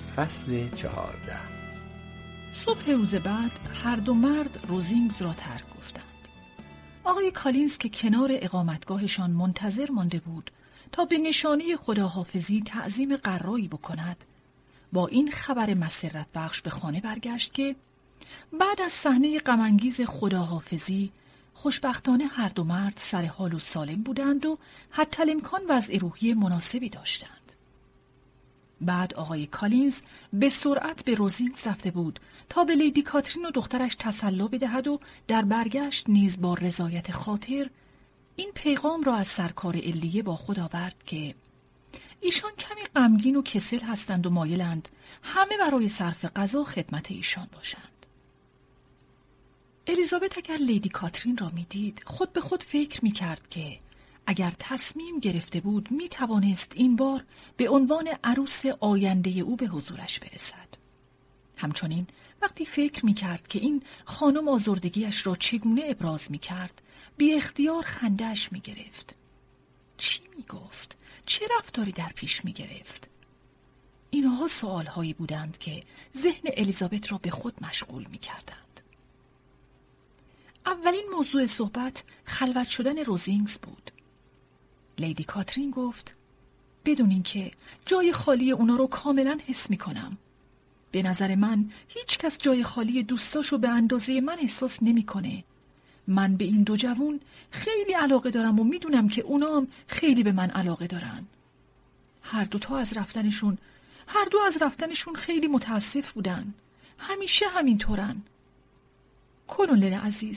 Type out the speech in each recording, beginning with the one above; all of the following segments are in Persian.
فصل 14. صبح روز بعد هر دو مرد روزینگز را ترک گفتند. آقای کالینز که کنار اقامتگاهشان منتظر مانده بود تا به نشانه خداحافظی تعظیم قرایی بکند، با این خبر مسرت بخش به خانه برگشت که بعد از صحنه غم‌انگیز خداحافظی خوشبختانه هر دو مرد سر حال و سالم بودند و حتی الامکان وضع روحی مناسبی داشتند. بعد آقای کالینز به سرعت به روزینگز رفته بود تا به لیدی کاترین و دخترش تسلی بدهد و در برگشت نیز با رضایت خاطر این پیغام را از سرکار علیه با خود آورد که ایشان کمی غمگین و کسل هستند و مایلند همه برای صرف غذا خدمت ایشان باشند. الیزابت اگر لیدی کاترین را میدید خود به خود فکر میکرد که اگر تصمیم گرفته بود می توانست این بار به عنوان عروس آینده او به حضورش برسد. همچنین وقتی فکر می کرد که این خانم آزردگیش را چگونه ابراز می کرد، بی اختیار خنده‌اش می گرفت. چی می گفت؟ چه رفتاری در پیش می گرفت؟ اینها سوالهایی بودند که ذهن الیزابت را به خود مشغول می کردند. اولین موضوع صحبت خلوت شدن روزینگز بود. لیدی کاترین گفت بدونین که جای خالی اونا رو کاملا حس میکنم. به نظر من هیچ کس جای خالی دوستاشو به اندازه من احساس نمیکنه. من به این دو جوون خیلی علاقه دارم و میدونم که اونا هم خیلی به من علاقه دارن. هر دو از رفتنشون خیلی متاسف بودن. همیشه همینطورن. کلونل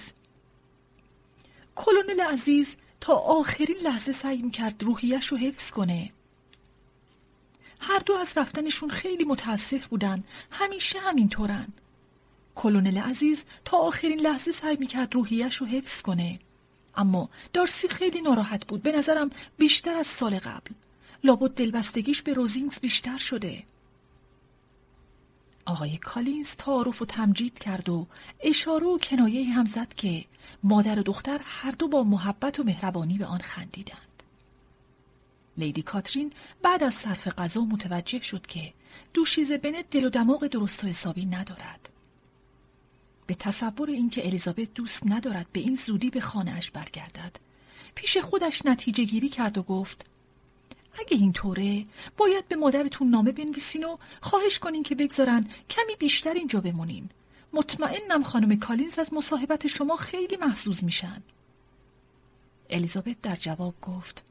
عزیز تا آخرین لحظه سعی می‌کرد روحیه‌اش رو حفظ کنه. هر دو از رفتنشون خیلی متاسف بودن. همیشه همینطورن. کلونل عزیز تا آخرین لحظه سعی می‌کرد روحیه‌اش رو حفظ کنه. اما دارسی خیلی ناراحت بود. به نظرم بیشتر از سال قبل. لابد دلبستگیش به روزینگز بیشتر شده. آقای کالینز تعارف و تمجید کرد و اشاره و کنایه هم زد که مادر و دختر هر دو با محبت و مهربانی به آن خندیدند. لیدی کاترین بعد از صرف غذا متوجه شد که دوشیزه بنت دل و دماغ درست و حسابی ندارد. به تصور اینکه الیزابت دوست ندارد به این زودی به خانه‌اش برگردد، پیش خودش نتیجه گیری کرد و گفت اگه اینطوره باید به مادرتون نامه بنویسین و خواهش کنین که بگذارن کمی بیشتر اینجا بمونین. مطمئنم خانم کالینز از مصاحبت شما خیلی محظوظ میشن. الیزابت در جواب گفت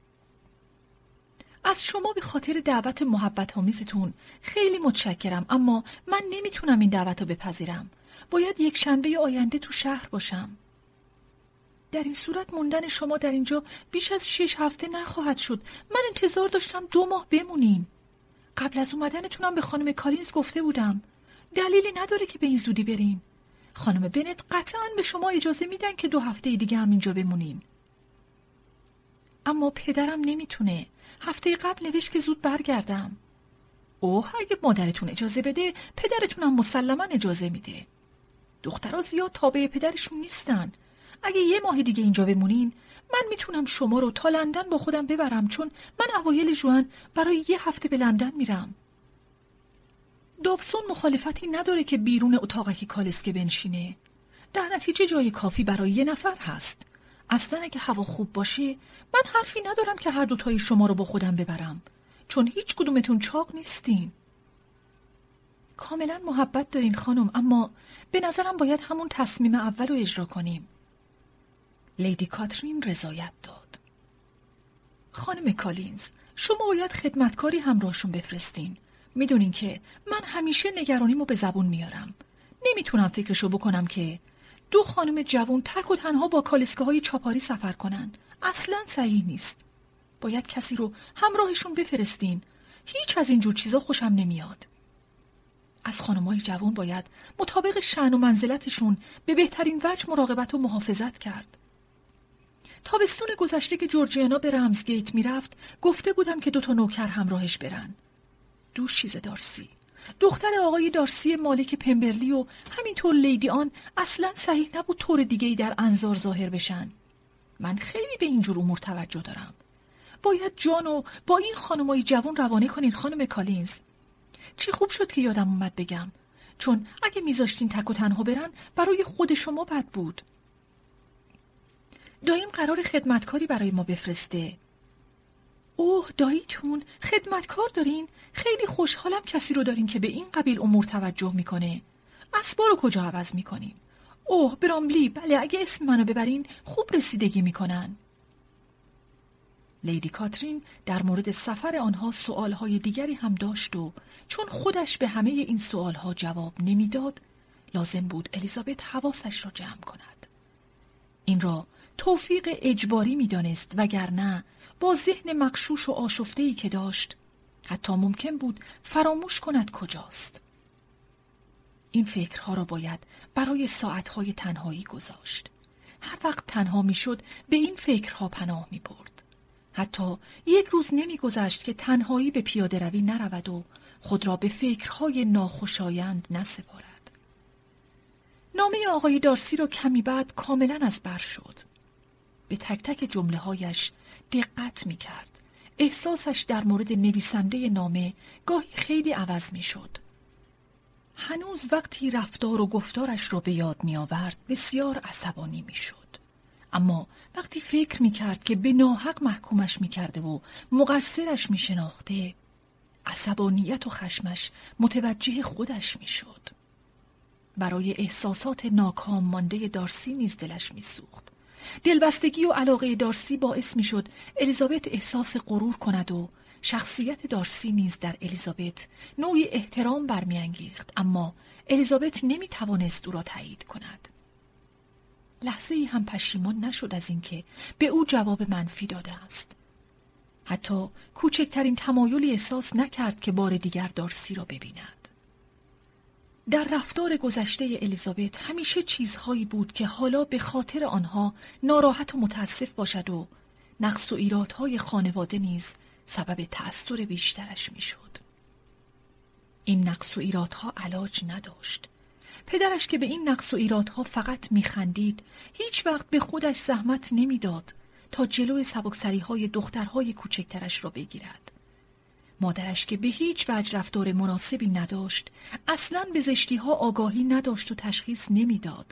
از شما به خاطر دعوت محبت آمیزتون خیلی متشکرم، اما من نمیتونم این دعوت رو بپذیرم. باید یک شنبه آینده تو شهر باشم. در این صورت موندن شما در اینجا بیش از 6 هفته نخواهد شد. من انتظار داشتم 2 ماه بمونین. قبل از اومدنتونم به خانم کالینز گفته بودم دلیلی نداره که به این زودی برین. خانم بنت قطعاً به شما اجازه میدن که 2 هفته دیگه هم اینجا بمونین. اما پدرم نمیتونه. هفته قبل نوشت که زود برگردم. اوه، اگه مادرتون اجازه بده پدرتونم مسلماً اجازه میده. دخترها زیاد تابع پدرشون نیستن. اگه 1 ماه دیگه اینجا بمونین من میتونم شما رو تا لندن با خودم ببرم، چون من اوایل ژوئن برای 1 هفته به لندن میرم. داوسون مخالفتی نداره که بیرون اتاقک کالسکه بنشینه. در نتیجه جای کافی برای 1 نفر هست. اصلا اگه هوا خوب باشه من حرفی ندارم که هر دوتای شما رو با خودم ببرم، چون هیچ کدومتون چاق نیستین. کاملا محبت دارین خانم، اما به نظرم باید همون تصمیم اول رو اجرا کنیم. لیدی کاترین رضایت داد. خانم کالینز، شما باید خدمتکاری همراهشون بفرستین. میدونین که من همیشه نگرانیمو به زبون میارم. نمیتونم فکرشو بکنم که 2 خانم جوان تک و تنها با کالسکه‌های چاپاری سفر کنن. اصلاً صحیح نیست. باید کسی رو همراهشون بفرستین. هیچ از اینجور چیزا خوشم نمیاد. از خانم‌های جوان باید مطابق شأن و منزلتشون به بهترین وجه مراقبت و محافظت کرد. تابستون گذشته که جورجیانا به رمزگیت میرفت گفته بودم که 2 نوکر همراهش برن. دوشیزه دارسی، دختر آقای دارسی مالک پمبرلی، و همینطور لیدی آن اصلا صحیح نبود طور دیگه‌ای در انظار ظاهر بشن. من خیلی به اینجور امور توجه دارم. باید جانو با این خانمای جوان روانه کنین خانم کالینز. چه خوب شد که یادم اومد بگم، چون اگه میذاشتین تک و تنها برن برای خود شما بد بود. داییم قرار خدمتکاری برای ما بفرسته. اوه داییتون خدمتکار دارین؟ خیلی خوشحالم کسی رو دارین که به این قبیل امور توجه میکنه. اسبا رو کجا عوض میکنین؟ اوه براملی، بله اگه اسم منو ببرین خوب رسیدگی میکنن. لیدی کاترین در مورد سفر آنها سؤالهای دیگری هم داشت و چون خودش به همه این سؤالها جواب نمیداد، لازم بود الیزابت حواسش را جمع کند. این را توفیق اجباری میدانست، وگرنه با ذهن مغشوش و آشفته‌ای که داشت حتی ممکن بود فراموش کند کجاست. این فکرها را باید برای ساعتهای تنهایی گذاشت. هر وقت تنها میشد به این فکرها پناه می برد. حتی یک روز نمی گذشت که تنهایی به پیاده روی نرود و خود را به فکرهای ناخوشایند نسپارد. نامه آقای دارسی را کمی بعد کاملا از بر شد. به تک تک جمله هایش دقت می کرد. احساسش در مورد نویسنده نامه گاهی خیلی عوض می شد. هنوز وقتی رفتار و گفتارش را به یاد می آورد بسیار عصبانی می شد. اما وقتی فکر می کرد که به ناحق محکومش می کرده و مقصرش می شناخته، عصبانیت و خشمش متوجه خودش می شد. برای احساسات ناکام مانده دارسی نیز دلش می سوخت. دلبستگی و علاقه دارسی باعث می شد الیزابت احساس غرور کند و شخصیت دارسی نیز در الیزابت نوعی احترام برمیانگیخت، اما الیزابت نمی توانست او را تایید کند. لحظه ای هم پشیمان نشد از اینکه به او جواب منفی داده است. حتی کوچکترین تمایلی احساس نکرد که بار دیگر دارسی را ببیند. در رفتار گذشته الیزابت همیشه چیزهایی بود که حالا به خاطر آنها ناراحت و متاسف باشد و نقص و ایرادهای خانواده نیز سبب تأثیر بیشترش میشد. این نقص و ایرادها علاج نداشت. پدرش که به این نقص و ایرادها فقط میخندید، هیچ وقت به خودش زحمت نمیداد تا جلوی سبکسریهای دخترهای کوچکترش را بگیرد. مادرش که به هیچ وجه رفتار مناسبی نداشت، اصلاً به زشتی‌ها آگاهی نداشت و تشخیص نمیداد.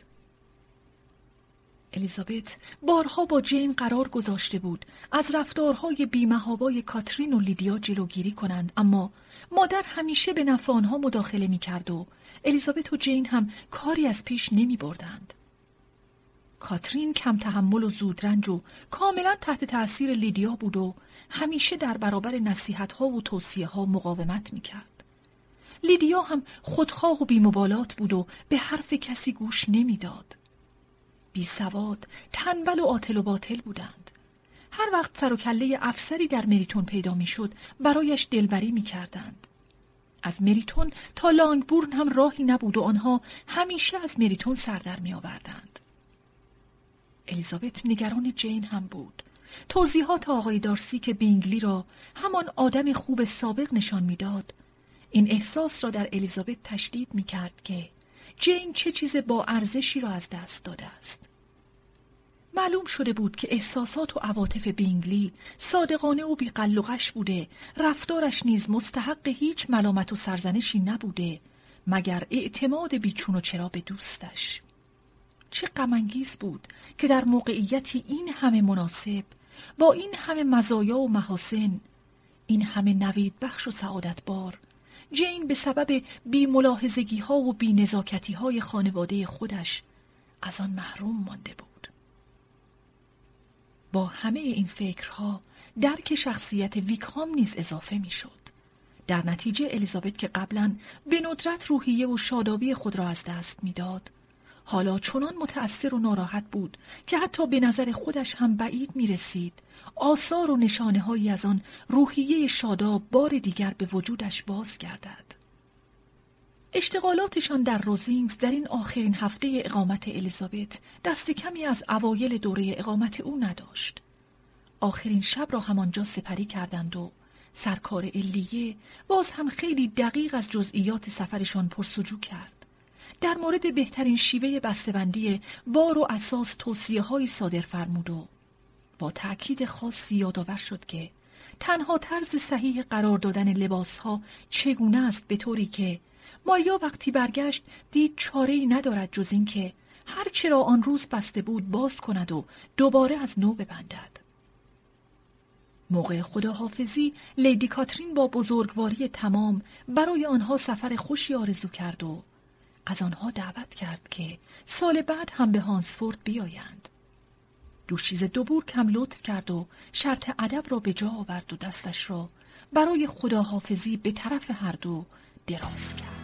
الیزابت بارها با جین قرار گذاشته بود از رفتارهای بی‌محابای کاترین و لیدیا جلوگیری کنند، اما مادر همیشه به نفع آنها مداخله می‌کرد و الیزابت و جین هم کاری از پیش نمی‌بردند. کاترین کم تحمل و زودرنج و کاملا تحت تأثیر لیدیا بود و همیشه در برابر نصیحت‌ها و توصیه‌ها مقاومت می‌کرد. لیدیا هم خودخواه و بی‌مبالات بود و به حرف کسی گوش نمی‌داد. بی سواد، تنبل و عاطل و باطل بودند. هر وقت سر و کله افسری در مریتون پیدا می‌شد، برایش دلبری می‌کردند. از مریتون تا لانگبورن هم راهی نبود و آنها همیشه از مریتون سر در می‌آوردند. الیزابت نگران جین هم بود. توضیحات آقای دارسی که بینگلی را همان آدم خوب سابق نشان می‌داد، این احساس را در الیزابت تشدید می‌کرد که جین چه چیز با ارزشی را از دست داده است. معلوم شده بود که احساسات و عواطف بینگلی صادقانه و بی‌قل بوده، رفتارش نیز مستحق هیچ ملامت و سرزنشی نبوده مگر اعتماد بیچون و چرا به دوستش. چه غم‌انگیز بود که در موقعیتی این همه مناسب، با این همه مزایا و محاسن، این همه نوید بخش و سعادت بار، جین به سبب بی‌ملاحظگی ها و بی‌نزاکتی های خانواده خودش از آن محروم مانده بود. با همه این فکرها درک شخصیت ویکهام نیز اضافه می شد. در نتیجه الیزابت که قبلاً به ندرت روحیه و شادابی خود را از دست می داد، حالا چنان متأثر و ناراحت بود که حتی به نظر خودش هم بعید می رسید آثار و نشانه هایی از آن روحیه شاداب بار دیگر به وجودش باز گردد. اشتغالاتشان در روزینگز در این آخرین هفته اقامت الیزابت دست کمی از اوایل دوره اقامت او نداشت. آخرین شب را همانجا سپری کردند و سرکار الیه باز هم خیلی دقیق از جزئیات سفرشان پرسجو کرد. در مورد بهترین شیوه بسته‌بندی بار و اساس توصیه‌هایی صادر فرمود و با تأکید خاصی یادآور شد که تنها طرز صحیح قرار دادن لباسها چگونه است، به طوری که ماریا وقتی برگشت دید چاره‌ای ندارد جز این که هر چه را آن روز بسته بود باز کند و دوباره از نو ببندد. موقع خداحافظی لیدی کاترین با بزرگواری تمام برای آنها سفر خوشی آرزو کرد و از آنها دعوت کرد که سال بعد هم به هانسفورد بیایند. دوشیز دوبورگ هم لطف کرد و شرط ادب را به جا آورد و دستش را برای خداحافظی به طرف هر دو دراز کرد.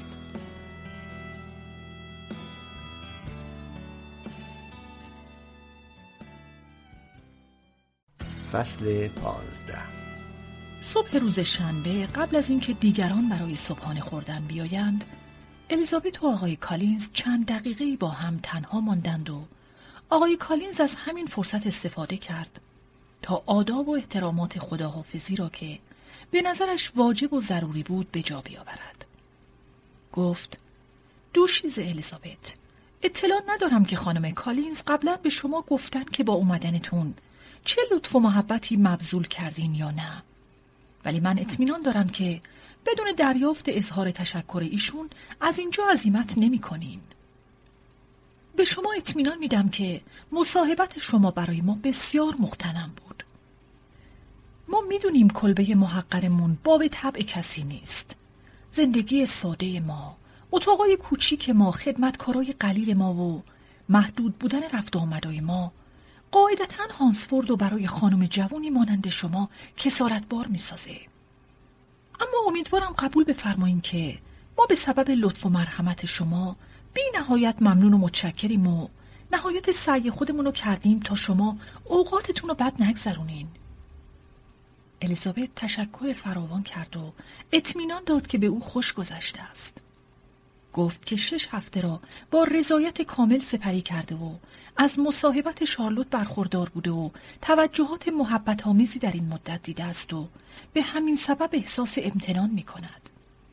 فصل 15. صبح روز شنبه قبل از اینکه دیگران برای صبحانه خوردن بیایند، الیزابت و آقای کالینز چند دقیقه‌ای با هم تنها ماندند و آقای کالینز از همین فرصت استفاده کرد تا آداب و احترامات خداحافظی را که به نظرش واجب و ضروری بود به جا بیاورد. گفت: دوشیز الیزابت، اطلاع ندارم که خانم کالینز قبلا به شما گفتن که با اومدنتون چه لطف و محبتی مبذول کردین یا نه، ولی من اطمینان دارم که بدون دریافت اظهار تشکر ایشون از اینجا عزیمت نمی کنین. به شما اطمینان میدم که مصاحبت شما برای ما بسیار مغتنم بود. ما میدونیم کلبه محقرمون باب طبع کسی نیست. زندگی ساده ما، اتاقای کوچیک ما، خدمتکارای قلیل ما و محدود بودن رفت و آمدای ما قاعدتاً هانسفورد و برای خانم جوانی مانند شما کسارتبار میسازه. اما امیدوارم قبول بفرمایین که ما به سبب لطف و مرحمت شما بی نهایت ممنون و متشکریم و نهایت سعی خودمون رو کردیم تا شما اوقاتتون رو بد نگذرونین. الیزابت تشکر فراوان کرد و اطمینان داد که به او خوش گذشته است. گفت که 6 هفته را با رضایت کامل سپری کرده و از مصاحبت شارلوت برخوردار بوده و توجهات محبت آمیزی در این مدت دیده است و به همین سبب احساس امتنان می کند.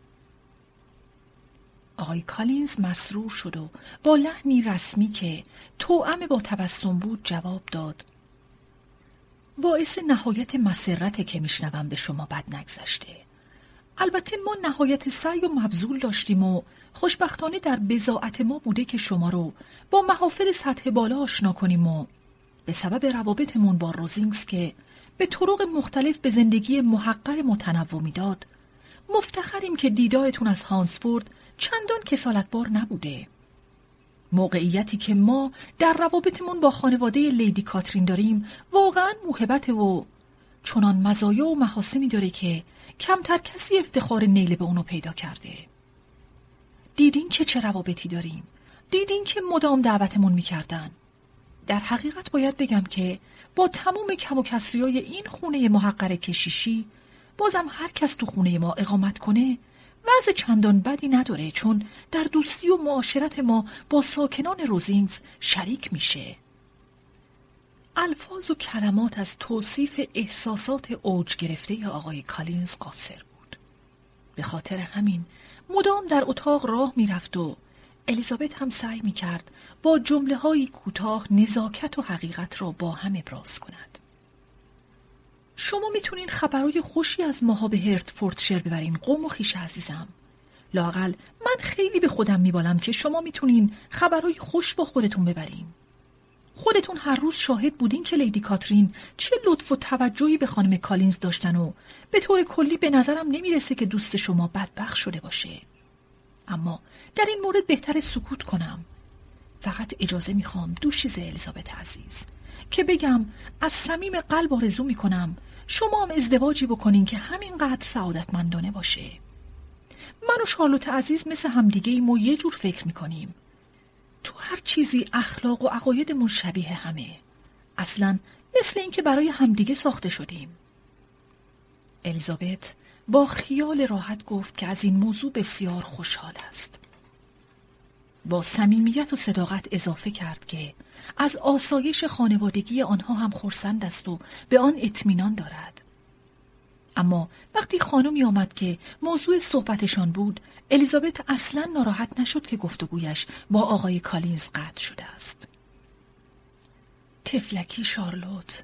آقای کالینز مسرور شد و با لحنی رسمی که توأم با تبسم بود جواب داد: باعث نهایت مسرته که میشنوم به شما بد نگذشته. البته ما نهایت سعی و مبذول داشتیم و خوشبختانه در بضاعت ما بوده که شما رو با محافل سطح بالا آشنا کنیم و به سبب روابطمون با روزینگز که به طرق مختلف به زندگی محقر متنوع میداد، مفتخریم که دیدارتون از هانسفورد چندان کسالتبار نبوده. موقعیتی که ما در روابطمون با خانواده لیدی کاترین داریم واقعا موهبت و چنان مزایا و محاسنی داره که کمتر کسی افتخار نیل به اونو پیدا کرده. دیدین که چه روابطی داریم، دیدین که مدام دعوتمون میکردن. در حقیقت باید بگم که با تمام کم و کسریای این خونه محقر کشیشی بازم هر کس تو خونه ما اقامت کنه وضع چندان بدی نداره، چون در دوستی و معاشرت ما با ساکنان روزینگز شریک میشه. الفاظ و کلمات از توصیف احساسات اوج گرفته آقای کالینز قاصر بود. به خاطر همین مدام در اتاق راه میرفت و الیزابت هم سعی میکرد با جمله‌هایی کوتاه نزاکت و حقیقت را با هم ابراز کند. شما میتونین خبرای خوشی از ماها به هرتفوردشیر ببرین قوم و خویش عزیزم. لااقل من خیلی به خودم میبالم که شما میتونین خبرای خوش با خودتون ببرین. خودتون هر روز شاهد بودین که لیدی کاترین چه لطف و توجهی به خانم کالینز داشتن و به طور کلی به نظرم نمیرسه که دوست شما بدبخت شده باشه. اما در این مورد بهتر سکوت کنم. فقط اجازه میخوام دوشیز الیزابت عزیز که بگم از صمیم قلب آرزو میکنم شما هم ازدواجی بکنین که همینقدر سعادتمندانه باشه. من و شارلوت عزیز مثل همدیگه ایم و یه جور فکر میکنیم. تو هر چیزی اخلاق و عقایدمون شبیه همه. اصلاً مثل این که برای همدیگه ساخته شدیم. الیزابت با خیال راحت گفت که از این موضوع بسیار خوشحال است. با صمیمیت و صداقت اضافه کرد که از آسایش خانوادگی آنها هم خرسند است و به آن اطمینان دارد. اما وقتی خانمی آمد که موضوع صحبتشان بود، الیزابت اصلاً ناراحت نشد که گفتگویش با آقای کالینز قطع شده است. تفلکی شارلوت،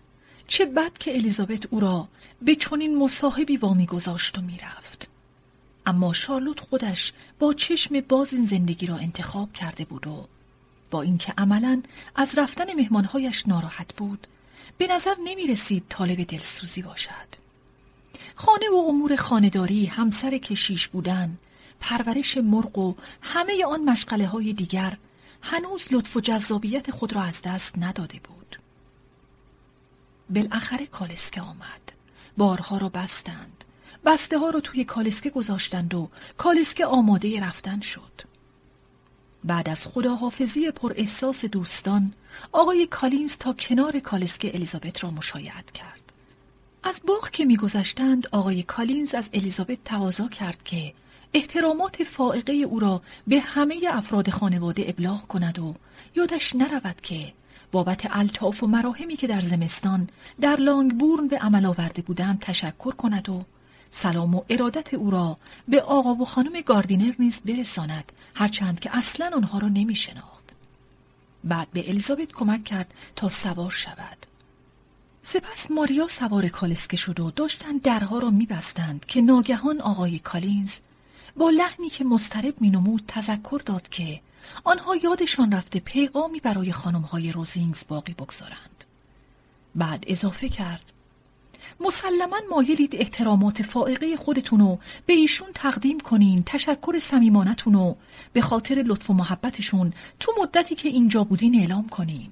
چه بد که الیزابت او را به چنین مصاحبی وامی گذاشت و میرفت. اما شارلوت خودش با چشم باز این زندگی را انتخاب کرده بود و با اینکه عملاً از رفتن مهمانهایش ناراحت بود، به نظر نمی رسید طالب دلسوزی باشد. خانه و امور خانه‌داری، همسر کشیش بودن، پرورش مرغ و همه آن مشغله های دیگر هنوز لطف و جذابیت خود را از دست نداده بود. بالاخره کالسکه آمد. بارها را بستند. بسته ها را توی کالسکه گذاشتند و کالسکه آماده رفتن شد. بعد از خداحافظی پر احساس دوستان، آقای کالینز تا کنار کالسکه الیزابت را مشایعت کرد. از باغ که می‌گذشتند، آقای کالینز از الیزابت تقاضا کرد که احترامات فائقه او را به همه افراد خانواده ابلاغ کند و یادش نرود که بابت الطاف و مراحمی که در زمستان در لانگبورن به عمل آورده بودند تشکر کند و سلام و ارادت او را به آقا و خانم گاردینر نیز برساند، هرچند که اصلاً آنها را نمی شناخت. بعد به الیزابت کمک کرد تا سوار شود. سپس ماریا سوار کالسکه شد و داشتند درها را می بستند که ناگهان آقای کالینز با لحنی که مضطرب می نمود تذکر داد که آنها یادشان رفته پیغامی برای خانم‌های روزینگز باقی بگذارند. بعد اضافه کرد: مسلماً مایلید احترامات فائقه خودتونو به ایشون تقدیم کنین، تشکر صمیمانتونو به خاطر لطف و محبتشون تو مدتی که اینجا بودین اعلام کنین.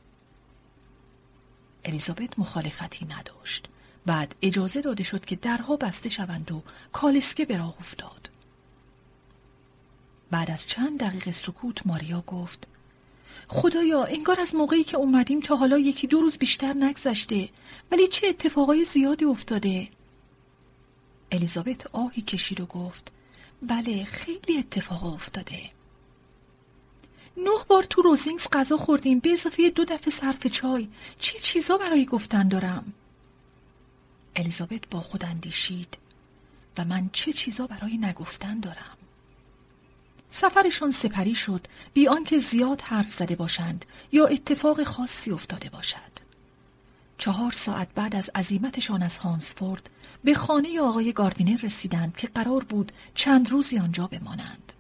الیزابت مخالفتی نداشت. بعد اجازه داده شد که درها بسته شوند و کالسکه به راه افتاد. بعد از چند دقیقه سکوت ماریا گفت: خدایا، انگار از موقعی که اومدیم تا حالا 1-2 روز بیشتر نگذشته، ولی چه اتفاقای زیادی افتاده. الیزابت آهی کشید و گفت: بله، خیلی اتفاق افتاده. 9 بار تو روزینگز غذا خوردیم به اضافه 2 دفعه صرف چای. چه چیزا برای گفتن دارم؟ الیزابت با خود اندیشید: و من چه چیزا برای نگفتن دارم؟ سفرشان سپری شد بی آنکه زیاد حرف زده باشند یا اتفاق خاصی افتاده باشد. 4 ساعت بعد از عزیمتشان از هانسفورد به خانه آقای گاردینر رسیدند که قرار بود چند روزی آنجا بمانند.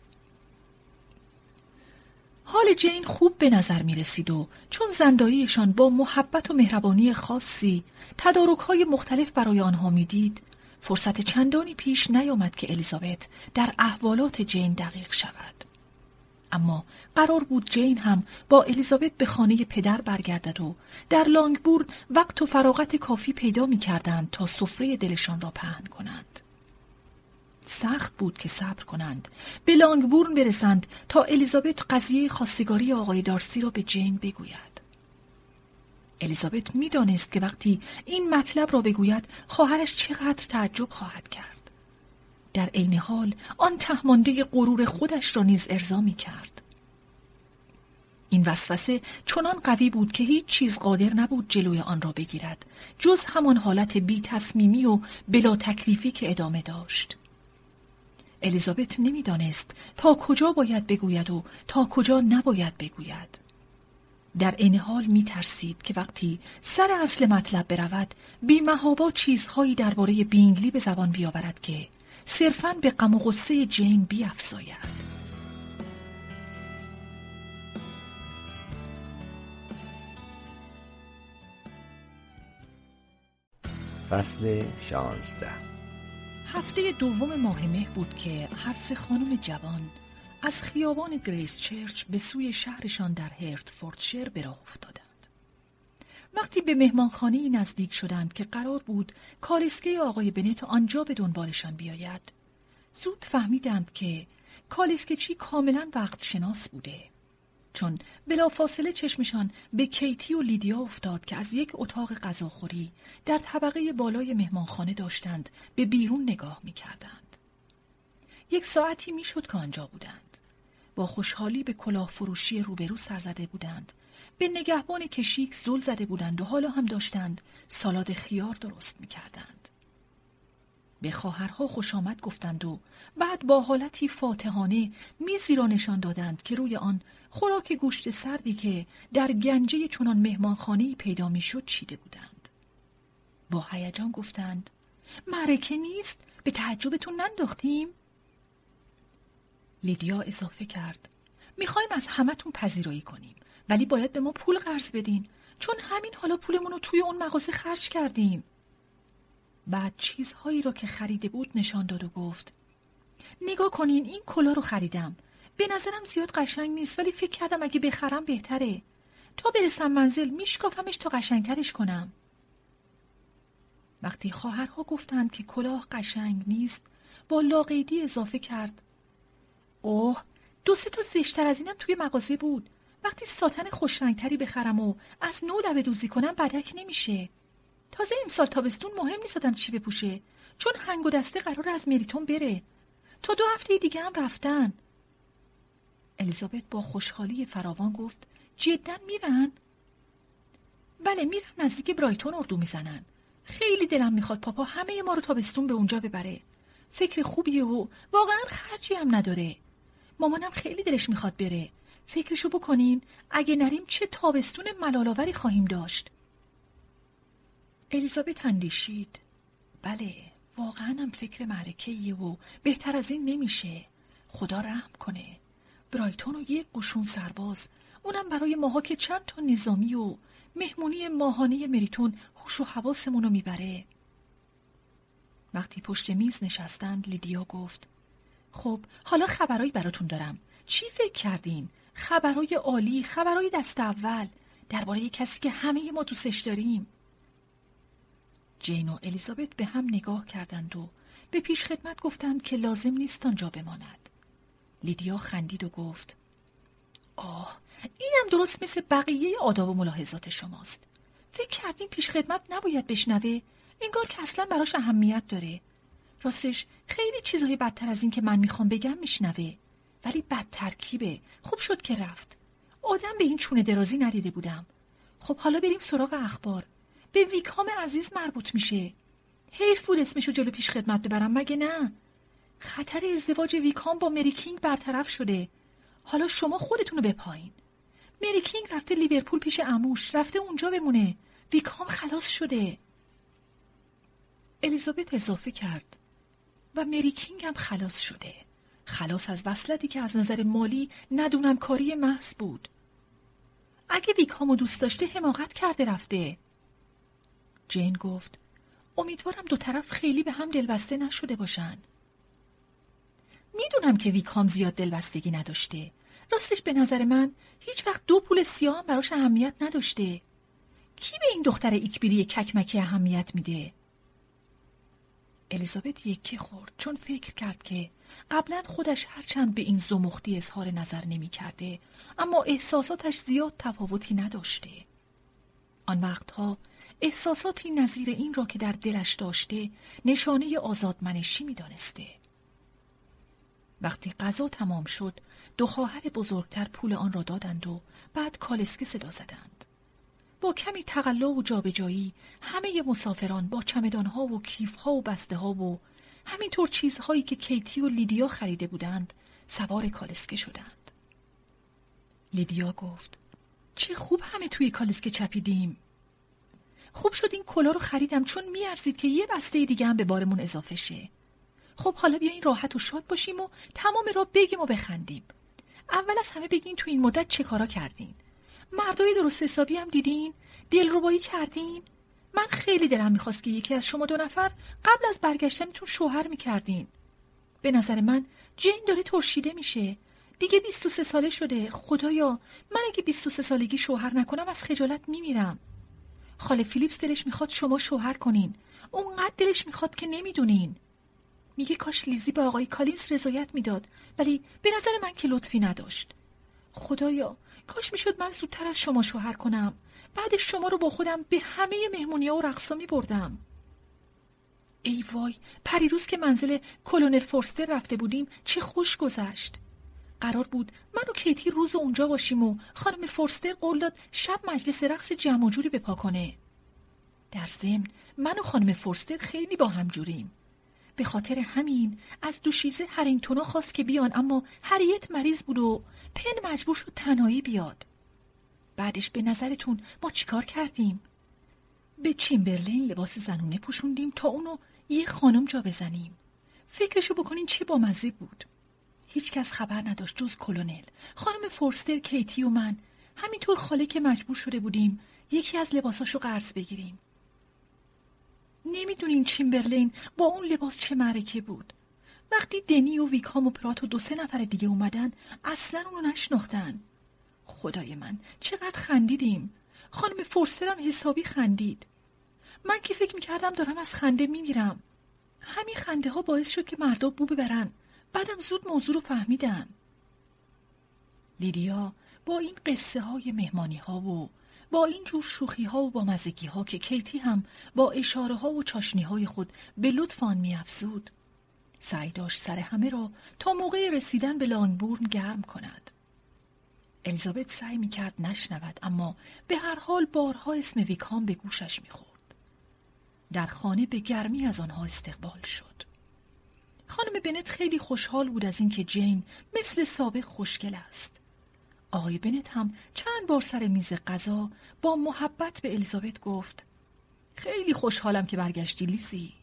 حال جین خوب به نظر می رسید و چون زنداییشان با محبت و مهربانی خاصی تدارک‌های مختلف برای آنها می دید، فرصت چندانی پیش نیامد که الیزابت در احوالات جین دقیق شود. اما قرار بود جین هم با الیزابت به خانه پدر برگردد و در لانگبورن وقت و فراغت کافی پیدا می کردند تا سفره دلشان را پهن کنند. سخت بود که صبر کنند، به لانگبورن برسند تا الیزابت قضیه خواستگاری آقای دارسی را به جین بگوید. الیزابت می دانست که وقتی این مطلب را بگوید خواهرش چقدر تعجب خواهد کرد. در عین حال آن تهمانده غرور خودش را نیز ارضا می کرد. این وسوسه چنان قوی بود که هیچ چیز قادر نبود جلوی آن را بگیرد جز همان حالت بی تصمیمی و بلا تکلیفی که ادامه داشت. الیزابت نمی دانست تا کجا باید بگوید و تا کجا نباید بگوید. در این حال می ترسید که وقتی سر اصل مطلب برود بی محابا چیزهایی درباره بینگلی به زبان بیاورد که صرفاً به غم و غصه جین بیفزاید. فصل 16. هفته دوم ماه مه بود که هر 3 خانم جوان از خیابان گریس چرچ به سوی شهرشان در هرتفوردشیر به راه افتادند. وقتی به مهمانخانه‌ای نزدیک شدند که قرار بود کالسکه آقای بنت آنجا به دنبالشان بیاید، زود فهمیدند که کالسکه‌چی کاملا وقت شناس بوده، چون بلافاصله چشمشان به کیتی و لیدیا افتاد که از یک اتاق غذاخوری در طبقه بالای مهمانخانه داشتند به بیرون نگاه می‌کردند. 1 ساعتی میشد که آنجا بودند. با خوشحالی به کلاه فروشی روبرو سر زده بودند، به نگهبان کشیک زل زده بودند و حالا هم داشتند سالاد خیار درست می‌کردند. به خواهرها خوش آمد گفتند و بعد با حالتی فاتحانه میزی را نشان دادند که روی آن خوراک گوشت سردی که در گنجه چنان مهمانخانه‌ای پیدا میشد چیده بودند. با هیجان گفتند معرکه نیست؟ به تعجبتون ننداختیم؟ لیدیا اضافه کرد میخوایم از همتون پذیرایی کنیم، ولی باید به ما پول قرض بدین، چون همین حالا پولمون رو توی اون مغازه خرج کردیم. بعد چیزهایی را که خریده بود نشان داد و گفت نگاه کنین، این کلاه رو خریدم. به نظرم زیاد قشنگ نیست، ولی فکر کردم اگه بخرم بهتره. تا برسم منزل میشکافمش تا قشنگترش کنم. وقتی خواهرها گفتند که کلاه قشنگ نیست، با لاقیدی اضافه کرد اوه، 2-3 تا زشتر از اینم توی مغازه بود. وقتی ساتن خوشرنگتری بخرم و از نو لبه دوزی کنم بدک نمیشه. تازه امسال تابستون مهم نیست آدم چی بپوشه، چون هنگ و دسته قرار از مریتون بره. تا 2 هفته دیگه هم رفتن. الیزابت با خوشحالی فراوان گفت جداً میرن؟ بله میرن، نزدیک برایتون اردو میزنن. خیلی دلم میخواد پاپا همه ما رو تابستون به اونجا ببره. فکر خوبیه و واقعاً خرجی هم نداره. مامانم خیلی دلش میخواد بره. فکرشو بکنین، اگه نریم چه تابستون ملال‌آوری خواهیم داشت. الیزابت اندیشید. بله، واقعاً هم فکر معرکه‌ایه و بهتر از این نمیشه. خدا رحم کنه. برایتون و یک قشون سرباز، اونم برای ماها که چند تا نظامی و مهمونی ماهانه مریتون هوش و حواسمون رو میبره. وقتی پشت میز نشستند لیدیا گفت خب حالا خبرایی براتون دارم. چی فکر کردین؟ خبرای عالی، خبرای دست اول درباره کسی که همه ما دوستش داریم. جین و الیزابت به هم نگاه کردند و به پیش خدمت گفتند که لازم نیست آنجا بماند. لیدیا خندید و گفت آه، اینم درست مثل بقیه آداب و ملاحظات شماست. فکر کردین پیش خدمت نباید بشنوه؟ انگار که اصلا براش اهمیت داره. راستش خیلی چیزهای بدتر از این که من میخوام بگم میشنوه، ولی بد ترکیبه. خوب شد که رفت. آدم به این چونه درازی ندیده بودم. خب حالا بریم سراغ اخبار. به ویکام عزیز مربوط میشه. حیف بود اسمشو جلو پیش خدمت ببرم، مگه نه؟ خطر ازدواج ویکام با مری کینگ برطرف شده. حالا شما خودتونو بپایین. مری کینگ رفته لیورپول پیش عموش، رفته اونجا بمونه. ویکام خلاص شده. الیزابت اضافه کرد و مری کینگ هم خلاص شده. خلاص از وصلتی که از نظر مالی ندونم کاری محض بود. اگه ویکامو دوست داشته حماقت کرده رفته. جین گفت امیدوارم دو طرف خیلی به هم دلبسته نشده باشن. میدونم که ویکام زیاد دلبستگی نداشته. راستش به نظر من هیچ وقت 2 پول سیاه هم براش اهمیت نداشته. کی به این دختر ایکبیری ککمکی اهمیت میده؟ الیزابت یکی خورد، چون فکر کرد که قبلا خودش هرچند به این زمختی اظهار نظر نمی کرده، اما احساساتش زیاد تفاوتی نداشته. آن وقتها احساساتی نظیر این را که در دلش داشته نشانه آزادمنشی می دانسته. وقتی غذا تمام شد 2 خواهر بزرگتر پول آن را دادند و بعد کالسکه صدا زدند. با کمی تقلا و جابجایی همه مسافران با چمدانها و کیفها و بسته‌ها و همینطور چیزهایی که کیتی و لیدیا خریده بودند سوار کالسکه شدند. لیدیا گفت چه خوب همه توی کالسکه چپیدیم. خوب شد این کلاه رو خریدم، چون میارزید که یه بسته دیگه هم به بارمون اضافه شه. خب حالا بیاین راحت و شاد باشیم و تمام را بگیم و بخندیم. اول از همه بگین تو این مدت چه کارا کردین؟ مردای درست حسابی هم دیدین؟ دلربایی کردین؟ من خیلی دلم میخواست که یکی از شما 2 نفر قبل از برگشتنتون شوهر میکردین. به نظر من جین داره ترشیده میشه. دیگه 23 ساله شده. خدایا من اگه 23 سالگی شوهر نکنم از خجالت میمیرم. خاله فیلیپس دلش میخواد شما شوهر کنین. اونقدر دلش میخواد که نمیدونین. میگه کاش لیزی به آقای کالینز رضایت میداد، ولی به نظر من که لطفی نداشت. خدایا کاش میشد من زودتر از شما شوهر کنم. بعد شما رو با خودم به همه مهمونی‌ها و رقصا میبردم. ای وای، پریروز که منزل کلونل فورستر رفته بودیم چه خوش گذشت. قرار بود من و کیتی روز اونجا باشیم و خانم فورستر قول داد شب مجلس رقص جمع و جوری بپا کنه. در ضمن من و خانم فورستر خیلی با هم جوریم. به خاطر همین از دوشیزه هرینگتونا خواست که بیان، اما هریت مریض بود و پن مجبور شد تنهایی بیاد. بعدش به نظرتون ما چیکار کردیم؟ به چیمبرلین لباس زنونه پوشوندیم تا اونو یه خانم جا بزنیم. فکرشو بکنین چه بامزه بود. هیچ کس خبر نداشت جز کلونل، خانم فورستر، کیتی و من. همینطور خاله که مجبور شده بودیم یکی از لباساشو قرض بگیریم. نمیدونین چیمبرلین با اون لباس چه معرکه بود. وقتی دنی و ویکام و پرات و 2-3 نفر دیگه اومدن اصلا اونو نشناختن. خدای من چقدر خندیدیم. خانم فورستر هم حسابی خندید. من که فکر میکردم دارم از خنده میمیرم. همین خنده ها باعث شد که مردا بو ببرن. بعدم زود موضوع رو فهمیدن. لیدیا با این قصه های مهمانی ها و با این جور شوخی ها و با مزگی ها که کیتی هم با اشاره ها و چاشنی های خود به لطف آن می افزود، سعی داشت سر همه را تا موقع رسیدن به لانگبورن گرم کند. الیزابت سعی می کرد نشنود، اما به هر حال بارها اسم ویکام به گوشش می خورد. در خانه به گرمی از آنها استقبال شد. خانم بنت خیلی خوشحال بود از اینکه جین مثل سابق خوشگل است. آقای بنت هم چند بار سر میز غذا با محبت به الیزابت گفت: خیلی خوشحالم که برگشتی لیزی.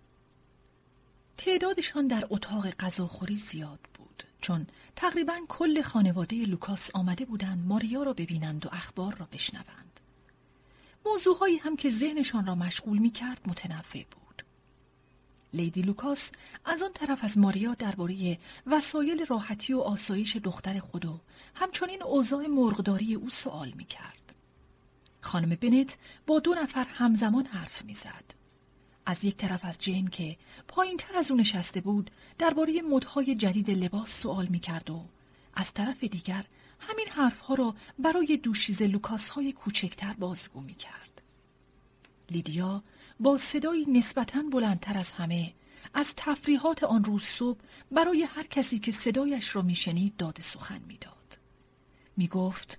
تعدادشان در اتاق غذاخوری زیاد بود، چون تقریباً کل خانواده لوکاس آمده بودند ماریا را ببینند و اخبار را بشنوند. موضوعهایی هم که ذهنشان را مشغول می‌کرد متنوع بود. لیدی لوکاس از آن طرف از ماریا درباره وسایل راحتی و آسایش دختر خود و همچنین اوضاع مرغداری او سوال می‌کرد. خانم بنت با 2 نفر همزمان حرف می‌زد. از یک طرف از جین که پایین‌تر از او نشسته بود درباره مدهای جدید لباس سوال می‌کرد و از طرف دیگر همین حرفها را برای دوشیزه لوکاس‌های کوچکتر بازگو می‌کرد. لیدیا با صدایی نسبتاً بلندتر از همه از تفریحات آن روز صبح برای هر کسی که صدایش را می‌شنید داد سخن می‌داد. می‌گفت: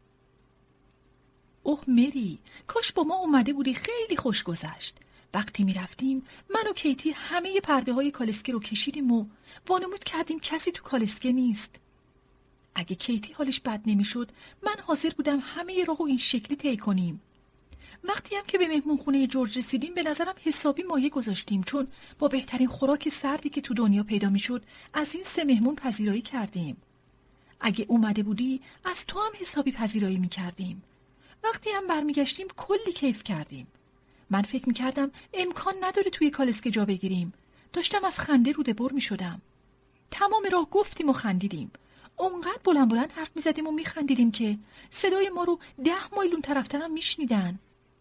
اوه مری، کاش با ما اومده بودی، خیلی خوش گذشت. وقتی می‌رفتیم من و کیتی همه پرده‌های کالسکه رو کشیدیم و وانمود کردیم کسی تو کالسکه نیست. اگه کیتی حالش بد نمی‌شد من حاضر بودم همه راهو این شکلی طی کنیم. وقتی هم که به مهمونخونه جورج رسیدیم به نظرم حسابی مایه گذاشتیم، چون با بهترین خوراک سردی که تو دنیا پیدا می‌شد از این 3 مهمون پذیرایی کردیم. اگه اومده بودی از تو هم حسابی پذیرایی می‌کردیم. وقتی هم برمیگشتیم کلی کیف کردیم. من فکر می‌کردم امکان نداره توی کالسکه جا بگیریم. داشتم از خنده روده بر می‌شدم. تمام راه گفتیم و خندیدیم. اونقدر بلند بلند حرف می‌زدیم و می‌خندیدیم که صدای ما رو 10 مایل اون طرفتر هم می‌شنیدن.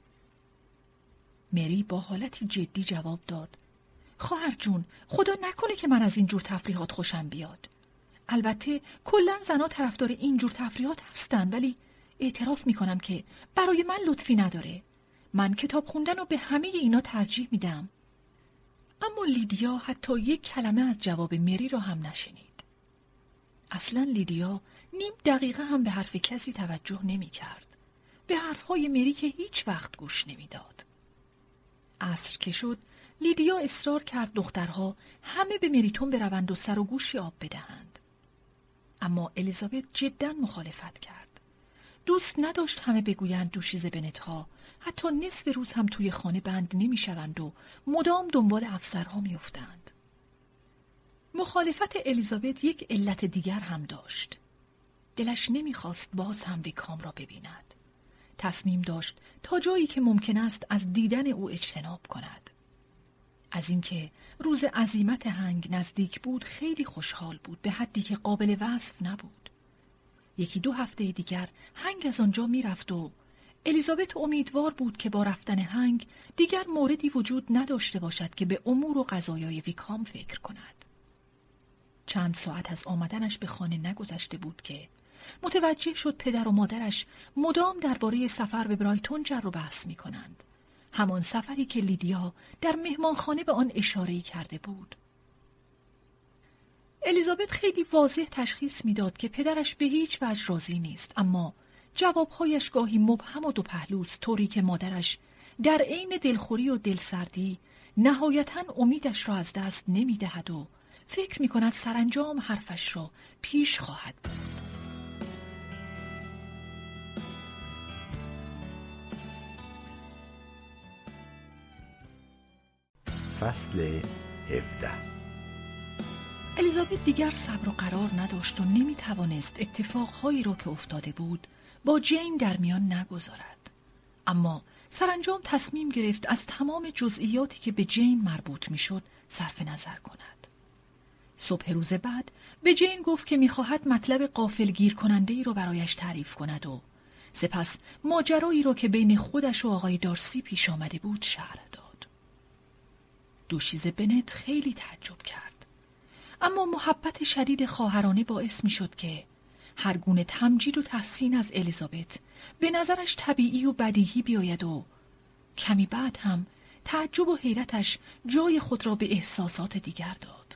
مری با حالتی جدی جواب داد: خواهر جون، خدا نکنه که من از این جور تفریحات خوشم بیاد. البته کلاً زنا طرفدار این جور تفریحات هستن، ولی اعتراف می‌کنم که برای من لطفی نداره. من کتاب خوندن رو به همه اینا ترجیح میدم. اما لیدیا حتی یک کلمه از جواب مری را هم نشنید. اصلا لیدیا نیم دقیقه هم به حرف کسی توجه نمی کرد. به حرفهای مری که هیچ وقت گوش نمی داد. عصر که شد لیدیا اصرار کرد دخترها همه به مریتون بروند و سر و گوشی آب بدهند. اما الیزابت جداً مخالفت کرد. دوست نداشت همه بگویند دوشیزه بنت‌ها حتی نصف روز هم توی خانه بند نمی‌شوند و مدام دنبال افسرها می‌افتند. مخالفت الیزابت یک علت دیگر هم داشت. دلش نمی‌خواست باز هم ویکام را ببیند. تصمیم داشت تا جایی که ممکن است از دیدن او اجتناب کند. از اینکه روز عزیمت هنگ نزدیک بود خیلی خوشحال بود، به حدی که قابل وصف نبود. 1-2 هفته دیگر هنگ از آنجا می رفت و الیزابت امیدوار بود که با رفتن هنگ دیگر موردی وجود نداشته باشد که به امور و قضایای ویکام فکر کند. چند ساعت از آمدنش به خانه نگذشته بود که متوجه شد پدر و مادرش مدام درباره سفر به برایتون جر و بحث می کنند. همان سفری که لیدیا در مهمانخانه به آن اشاره‌ای کرده بود. الیزابت خیلی واضح تشخیص میداد که پدرش به هیچ وجه راضی نیست، اما جوابهایش گاهی مبهم و 2 پهلوست، طوری که مادرش در عین دلخوری و دلسردی نهایتاً امیدش را از دست نمی‌دهد و فکر می‌کند سرانجام حرفش را پیش خواهد بود. فصل 17. الیزابت دیگر صبر و قرار نداشت و نمیتوانست اتفاقهایی را که افتاده بود با جین در میان نگذارد. اما سرانجام تصمیم گرفت از تمام جزئیاتی که به جین مربوط میشد صرف نظر کند. صبح روز بعد به جین گفت که میخواهد مطلب غافلگیر کننده‌ای را برایش تعریف کند و سپس ماجرایی را که بین خودش و آقای دارسی پیش آمده بود شرح داد. دوشیزه بنت خیلی تعجب کرد، اما محبت شدید خواهرانه باعث میشد که هر گونه تمجید و تحسین از الیزابت به نظرش طبیعی و بدیهی بیاید و کمی بعد هم تعجب و حیرتش جای خود را به احساسات دیگر داد.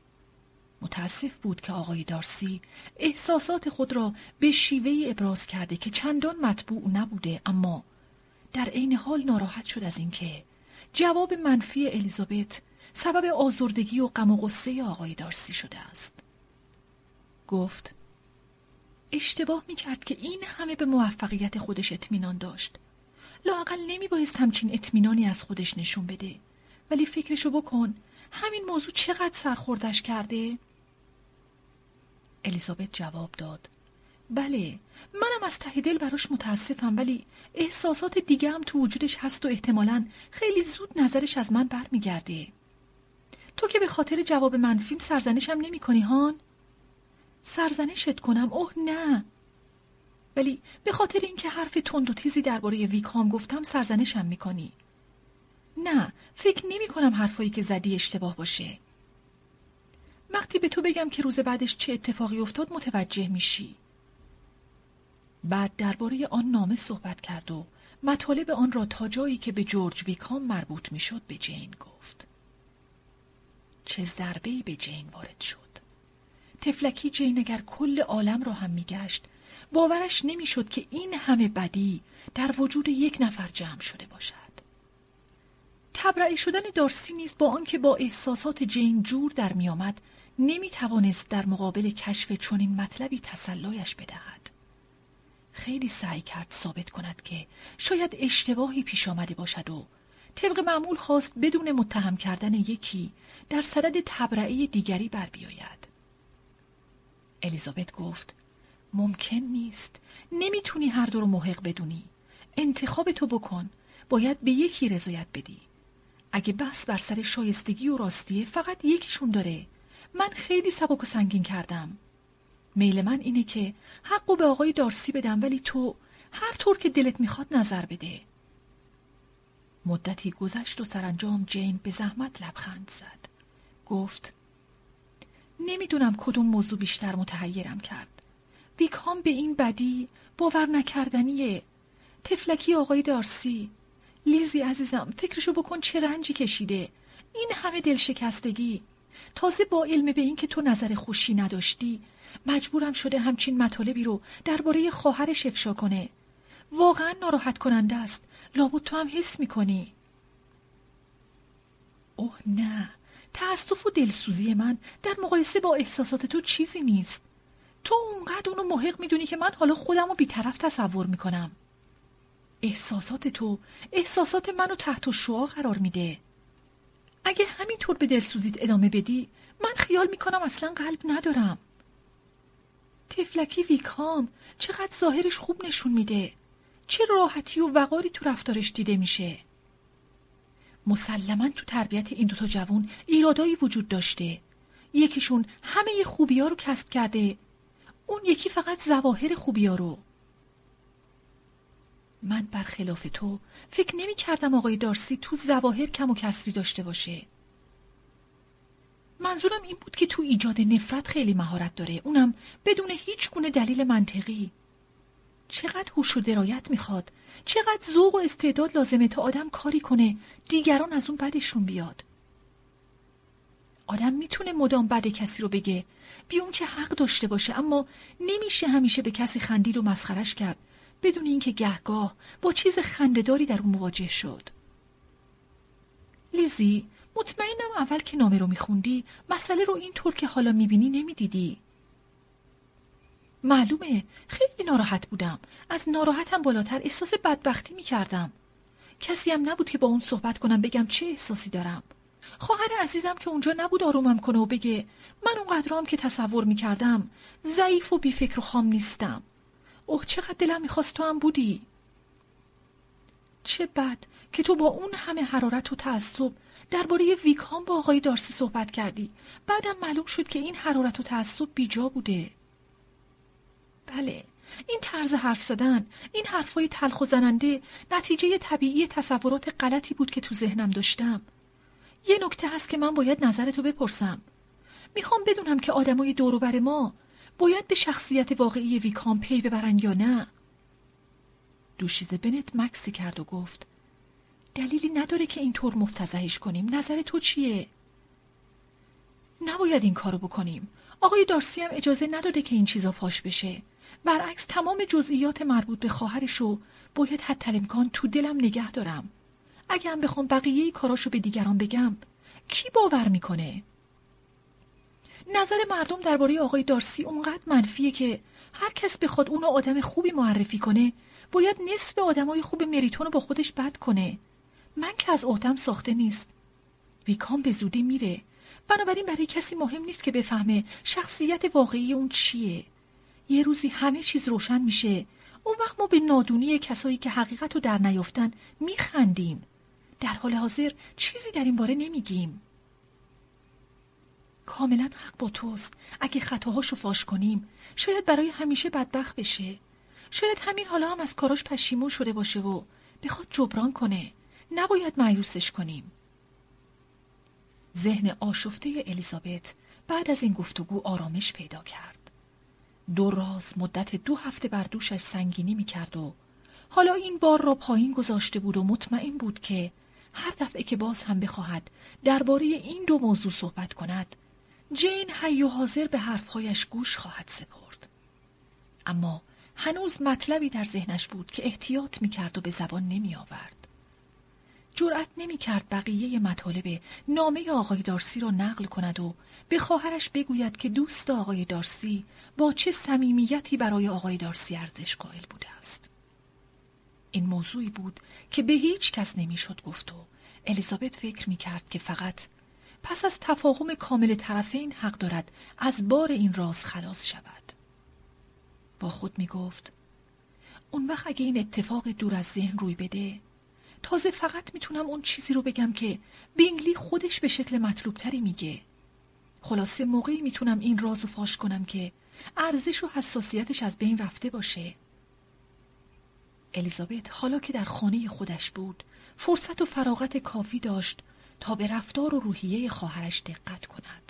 متاسف بود که آقای دارسی احساسات خود را به شیوهی ابراز کرده که چندان مطبوع نبوده، اما در عین حال ناراحت شد از اینکه جواب منفی الیزابت سبب آزردگی و غم و غصه آقای دارسی شده است. گفت اشتباه می‌کرد که این همه به موفقیت خودش اطمینان داشت. لااقل نمی‌بایست همچین اطمینانی از خودش نشون بده. ولی فکرشو بکن، همین موضوع چقدر سرخوردش کرده؟ الیزابت جواب داد بله، منم از ته دل براش متاسفم، ولی احساسات دیگه هم تو وجودش هست و احتمالاً خیلی زود نظرش از من برمیگرده. تو که به خاطر جواب منفیم سرزنشم نمی کنی هان؟ سرزنشت کنم؟ اوه نه، ولی به خاطر اینکه حرف تند و تیزی درباره ویکام گفتم سرزنشم میکنی. نه، فکر نمی کنم حرفایی که زدی اشتباه باشه. وقتی به تو بگم که روز بعدش چه اتفاقی افتاد متوجه میشی. بعد درباره آن نامه صحبت کرد و مطالب آن را تا جایی که به جورج ویکام مربوط میشد به جین گفت. چه ضربه‌ای به جین وارد شد. تفلکی جین اگر کل عالم را هم میگشت باورش نمیشد که این همه بدی در وجود یک نفر جمع شده باشد. تبرئه شدن دارسی نیز با آنکه با احساسات جین جور در می آمد نمی توانست در مقابل کشف چنین مطلبی تسلایش بدهد. خیلی سعی کرد ثابت کند که شاید اشتباهی پیش آمده باشد و طبق معمول خواست بدون متهم کردن یکی در صدد تبرئه دیگری بر بیاید. الیزابت گفت ممکن نیست، نمیتونی هر دو رو محق بدونی. انتخاب تو بکن، باید به یکی رضایت بدی. اگه بحث بر سر شایستگی و راستیه فقط یکیشون داره. من خیلی سبک و سنگین کردم. میل من اینه که حقو به آقای دارسی بدم، ولی تو هر طور که دلت میخواد نظر بده. مدتی گذشت و سرانجام جین به زحمت لبخند زد. گفت نمیدونم کدوم موضوع بیشتر متحیرم کرد. ویکام به این بدی باور نکردنیه. تفلکی آقای دارسی. لیزی عزیزم فکرشو بکن چه رنجی کشیده. این همه دلشکستگی. تازه با علم به این که تو نظر خوشی نداشتی مجبورم شده همچین مطالبی رو درباره خواهرش افشا کنه. واقعا ناراحت کننده است. لابد تو هم حس میکنی. اوه نه، تأسف و دلسوزی من در مقایسه با احساسات تو چیزی نیست. تو اونقدر اونو محق میدونی که من حالا خودم رو بی‌طرف تصور میکنم. احساسات تو احساسات منو تحت الشعاع قرار میده. اگه همینطور به دلسوزیت ادامه بدی من خیال میکنم اصلا قلب ندارم. تفلکی ویکام چقدر ظاهرش خوب نشون میده. چه راحتی و وقاری تو رفتارش دیده میشه. مسلماً تو تربیت این دوتا جوان ایرادایی وجود داشته. یکیشون همه خوبی‌ها رو کسب کرده، اون یکی فقط ظواهر خوبی‌ها رو. من برخلاف تو فکر نمی کردم آقای دارسی تو ظواهر کم و کسری داشته باشه. منظورم این بود که تو ایجاد نفرت خیلی مهارت داره، اونم بدون هیچ گونه دلیل منطقی. چقدر هوش و درایت میخواد، چقدر ذوق و استعداد لازمه تا آدم کاری کنه دیگران از اون بدشون بیاد. آدم میتونه مدام بد کسی رو بگه بی اون چه حق داشته باشه، اما نمیشه همیشه به کسی خندید و مسخرش کرد بدون اینکه گهگاه با چیز خنده‌داری در اون مواجه شد. لیزی، مطمئنم اول که نامه رو میخوندی مسئله رو اینطور که حالا میبینی نمیدیدی. معلومه خیلی ناراحت بودم. از ناراحتم بالاتر احساس بدبختی میکردم. کسی هم نبود که با اون صحبت کنم بگم چه احساسی دارم. خواهر عزیزم که اونجا نبود آرومم کنه و بگه من اونقدرام که تصور میکردم ضعیف و بیفکر و خام نیستم. اوه چقدر دلم میخواست تو هم بودی. چه بد که تو با اون همه حرارت و تعصب درباره ویکام با آقای دارسی صحبت کردی. بعدم معلوم شد که این حرارت و تعصب بیجا بوده. بله، این طرز حرف زدن، این حرفای تلخ و زننده نتیجه طبیعی تصورات غلطی بود که تو ذهنم داشتم. یه نکته هست که من باید نظرتو بپرسم. میخوام بدونم که آدمای دور و بر ما باید به شخصیت واقعی ویکام پی ببرن یا نه. دوشیزه بنت مکسی کرد و گفت دلیلی نداره که اینطور مفتضحش کنیم. نظر تو چیه؟ نباید این کارو بکنیم. آقای دارسی هم اجازه نداده که این چیزا فاش بشه. برعکس تمام جزئیات مربوط به خواهرشو باید حتی الامکان تو دلم نگه دارم. اگه هم بخوام بقیه کاراشو به دیگران بگم کی باور میکنه؟ نظر مردم درباره آقای دارسی اونقدر منفیه که هر کس بخواد اونو آدم خوبی معرفی کنه باید نصف آدمای خوب مریتون رو با خودش بد کنه. من که از عهدم ساخته نیست. ویکام به زودی میره. بنابراین برای کسی مهم نیست که بفهمه شخصیت واقعی اون چیه. یه روزی همه چیز روشن میشه. اون وقت ما به نادونی کسایی که حقیقت رو در نیافتن میخندیم. در حال حاضر چیزی در این باره نمیگیم. کاملا حق با توست. اگه خطاهاشو فاش کنیم شاید برای همیشه بدبخت بشه. شاید همین حالا هم از کاراش پشیمون شده باشه و بخواد جبران کنه. نباید مایوسش کنیم. ذهن آشفته الیزابت بعد از این گفتگو آرامش پیدا کرد. 2 راز مدت 2 هفته بر دوشش سنگینی می‌کرد و حالا این بار را پایین گذاشته بود و مطمئن بود که هر دفعه که باز هم بخواهد درباره این 2 موضوع صحبت کند جین حی و حاضر به حرفهایش گوش خواهد سپرد. اما هنوز مطلبی در ذهنش بود که احتیاط می‌کرد و به زبان نمی‌آورد. جرأت نمی‌کرد بقیه مطالب نامه آقای دارسی را نقل کند و به خواهرش بگوید که دوست آقای دارسی با چه صمیمیتی برای آقای دارسی ارزش قائل بوده است. این موضوعی بود که به هیچ کس نمی‌شد گفت و الیزابت فکر می‌کرد که فقط پس از تفاهم کامل طرفین حق دارد از بار این راز خلاص شود. با خود می‌گفت اون وقت اگه این اتفاق دور از ذهن روی بده تازه فقط میتونم اون چیزی رو بگم که بینگلی خودش به شکل مطلوبتری میگه. خلاصه موقعی میتونم این رازو فاش کنم که ارزش و حساسیتش از بین رفته باشه. الیزابت حالا که در خانه خودش بود فرصت و فراغت کافی داشت تا به رفتار و روحیه خواهرش دقت کند.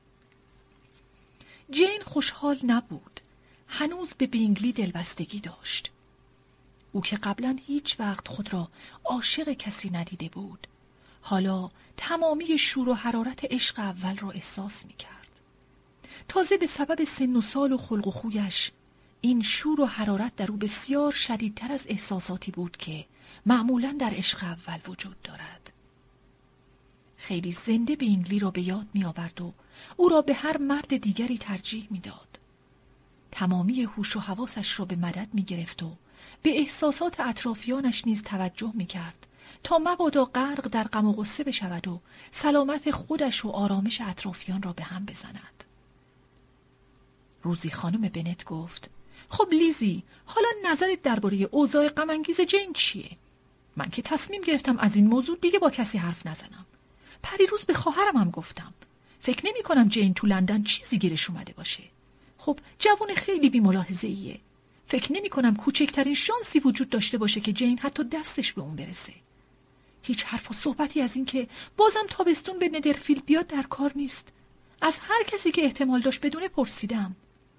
جین خوشحال نبود. هنوز به بینگلی دلبستگی داشت. او که قبلا هیچ وقت خود را عاشق کسی ندیده بود حالا تمامی شور و حرارت عشق اول را احساس می کرد. تازه به سبب سن و سال و خلق و خویش این شور و حرارت در او بسیار شدیدتر از احساساتی بود که معمولاً در عشق اول وجود دارد. خیلی زنده بینگلی را به یاد می آورد و او را به هر مرد دیگری ترجیح می داد. تمامی هوش و حواسش را به مدد می گرفت و به احساسات اطرافیانش نیز توجه می‌کرد تا مبادا غرق در غم و غصه بشود و سلامت خودش و آرامش اطرافیان را به هم بزند. روزی خانم بنت گفت خب لیزی، حالا نظرت درباره اوضاع غم‌انگیز جین چیه؟ من که تصمیم گرفتم از این موضوع دیگه با کسی حرف نزنم. پریروز به خواهرم هم گفتم. فکر نمی‌کنم جین تو لندن چیزی گیرش اومده باشه. خب جوان خیلی بی‌ملاحظه‌ایه. فکر نمی کنم کوچکترین شانسی وجود داشته باشه که جین حتی دستش به اون برسه. هیچ حرف و صحبتی از این که بازم تابستون به ندرفیلد بیاد در کار نیست. از هر کسی که احتمال داشت بدونه پرسیدم.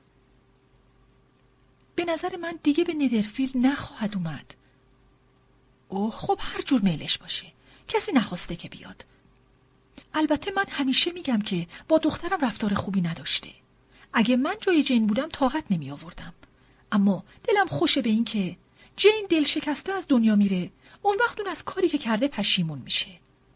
به نظر من دیگه به ندرفیلد نخواهد اومد. اوه خب هر جور میلش باشه. کسی نخواسته که بیاد. البته من همیشه میگم که با دخترم رفتار خوبی نداشته. اگه من جای جین بودم طاقت نمی آوردم. اما دلم خوشه به این که جین دل شکسته از دنیا میره. اون وقت اون از کاری که کرده پشیمون میشه.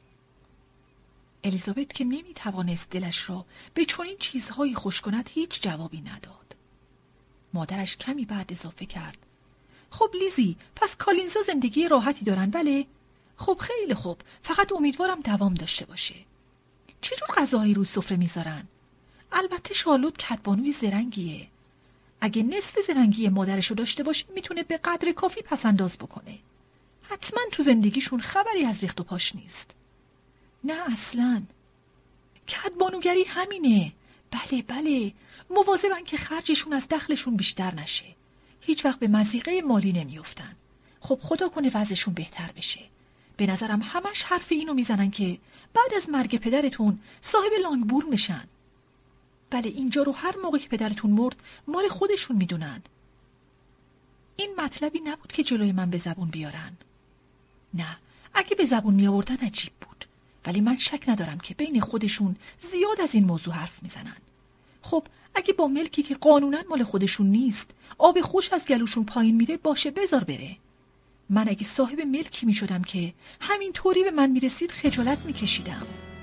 الیزابت که نمیتوانست دلش را به چنین چیزهایی خوش کند هیچ جوابی نداد. مادرش کمی بعد اضافه کرد خب لیزی، پس کالینزا زندگی راحتی دارن بله؟ خب خیلی خوب، فقط امیدوارم دوام داشته باشه. چجور غذاهایی روی سفره میذارن؟ البته شارلوت کدبانوی زرنگیه. اگه نصف زرنگی مادرشو داشته باشه میتونه به قدر کافی پسنداز بکنه. حتما تو زندگیشون خبری از ریخت و پاش نیست. نه اصلاً. کدبانوگری همینه. بله مواظبن که خرجشون از دخلشون بیشتر نشه. هیچ وقت به مضیقه مالی نمیافتن. خب خدا کنه وضعشون بهتر بشه. به نظرم همش حرف اینو میزنن که بعد از مرگ پدرتون صاحب لانگبورن بشن. بله اینجا رو هر موقع که پدرتون مرد مال خودشون میدونن. این مطلبی نبود که جلوی من به زبون بیارن. نه، اگه به زبون می آوردن عجیب بود. ولی من شک ندارم که بین خودشون زیاد از این موضوع حرف میزنن. خب اگه با ملکی که قانونا مال خودشون نیست آب خوش از گلوشون پایین میره، باشه بذار بره. من اگه صاحب ملکی می شدم که همین طوری به من می رسید خجالت می کشیدم.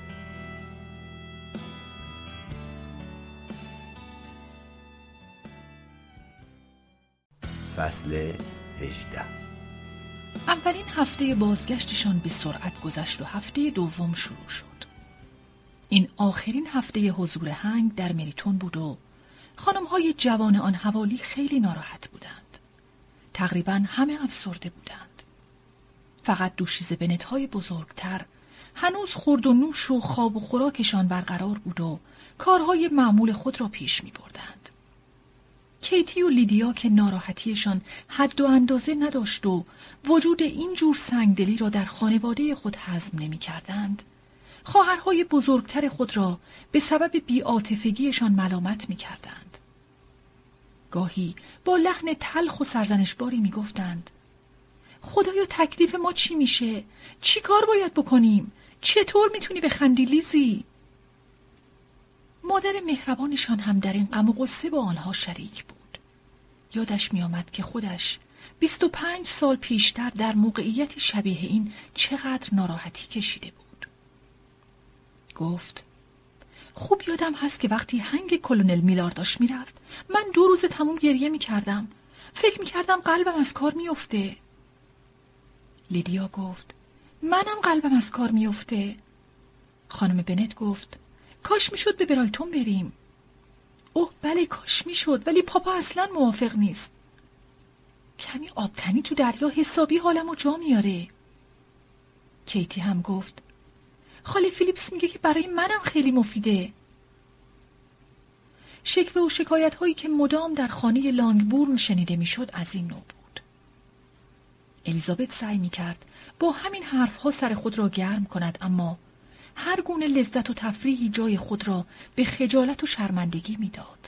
فصل 18. اولین هفته بازگشتشان به سرعت گذشت و هفته دوم شروع شد. این آخرین هفته حضور هنگ در مریتون بود و خانم‌های جوان آن حوالی خیلی ناراحت بودند. تقریباً همه افسرده بودند. فقط دوشیزه بنت‌های بزرگتر هنوز خورد و نوش و خواب و خوراکشان برقرار بود و کارهای معمول خود را پیش می‌بردند. کیتی و لیدیا که ناراحتیشان حد و اندازه نداشت و وجود این جور سنگدلی را در خانواده خود هضم نمی‌کردند، خواهرهای بزرگتر خود را به سبب بی‌عاطفگیشان ملامت می‌کردند. گاهی با لحن تلخ و سرزنشباری می‌گفتند: خدایا تکلیف ما چی میشه؟ چی کار باید بکنیم؟ چطور میتونی بخندی لیزی؟ مادر مهربانشان هم در این غم و غصه با آنها شریک بود. یادش می‌آمد که خودش 25 سال پیشتر در موقعیتی شبیه این چقدر ناراحتی کشیده بود. گفت: خوب یادم هست که وقتی هنگ کلونل میلار داشت میرفت من 2 روز تموم گریه میکردم. فکر میکردم قلبم از کار میفته. لیدیا گفت: منم قلبم از کار میفته. خانم بنت گفت: کاش میشد به برایتون بریم. اوه بله کاش میشد، ولی پاپا اصلا موافق نیست. کمی آبتنی تو دریا حسابی حالمو جا میاره. کیتی هم گفت: خاله فیلیپس میگه که برای منم خیلی مفیده. شکوه و شکایت هایی که مدام در خانه لانگبورن شنیده میشد از این نوع بود. الیزابت سعی میکرد با همین حرفها سر خود را گرم کند، اما هر گونه لذت و تفریحی جای خود را به خجالت و شرمندگی میداد.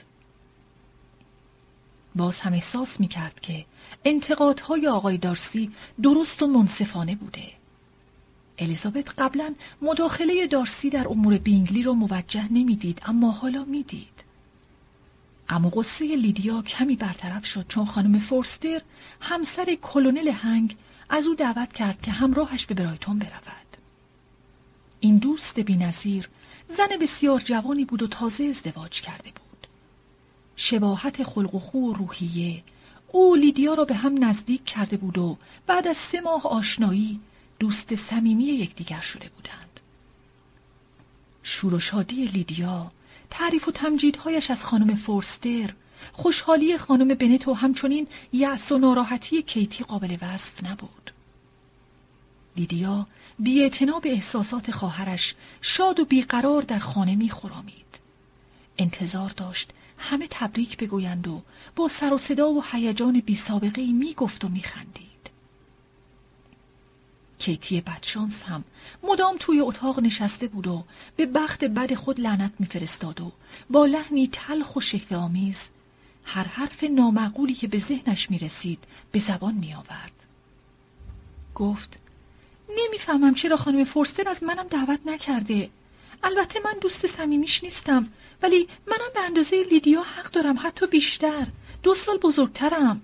باز هم احساس میکرد که انتقادهای آقای دارسی درست و منصفانه بوده. الیزابت قبلا مداخله دارسی در امور بینگلی را موجه نمیدید، اما حالا میدید. غم و غصه لیدیا کمی برطرف شد چون خانم فورستر همسر کلونل هنگ از او دعوت کرد که همراهش به برایتون برود. این دوست بی‌نظیر زن بسیار جوانی بود و تازه ازدواج کرده بود. شباهت خلق و خو و روحیه او لیدیا را به هم نزدیک کرده بود و بعد از 3 ماه آشنایی دوست صمیمی یکدیگر شده بودند. شور و شادی لیدیا، تعریف و تمجیدهایش از خانم فورستر، خوشحالی خانم بنت و همچنین یأس و ناراحتی کیتی قابل وصف نبود. لیدیا بی‌اعتنا به احساسات خواهرش شاد و بیقرار در خانه می‌خرامید. انتظار داشت همه تبریک بگویند و با سر و صدا و هیجان بی‌سابقه‌ای می‌گفت و می‌خندید. کیتی بدشانس هم مدام توی اتاق نشسته بود و به بخت بد خود لعنت می‌فرستاد و با لحنی تلخ و شکوه‌آمیز هر حرف نامعقولی که به ذهنش می‌رسید به زبان می‌آورد. گفت: نمی‌فهمم چرا خانم فورستر از منم دعوت نکرده. البته من دوست صمیمیش نیستم، ولی منم به اندازه لیدیا حق دارم، حتی بیشتر. 2 سال بزرگترم.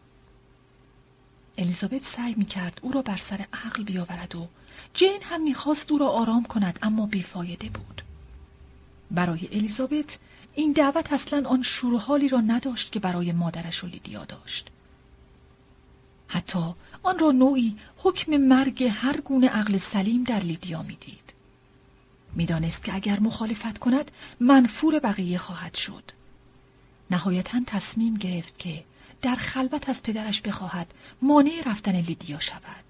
الیزابت سعی می‌کرد او را بر سر عقل بیاورد و جین هم می‌خواست او را آرام کند، اما بیفایده بود. برای الیزابت این دعوت اصلاً آن شور و حالی را نداشت که برای مادرش و لیدیا داشت. حتی آن را نوعی حکم مرگ هر گونه عقل سلیم در لیدیا می‌دید. می‌دانست که اگر مخالفت کند منفور بقیه خواهد شد. نهایتاً تصمیم گرفت که در خلوت از پدرش بخواهد مانع رفتن لیدیا شود.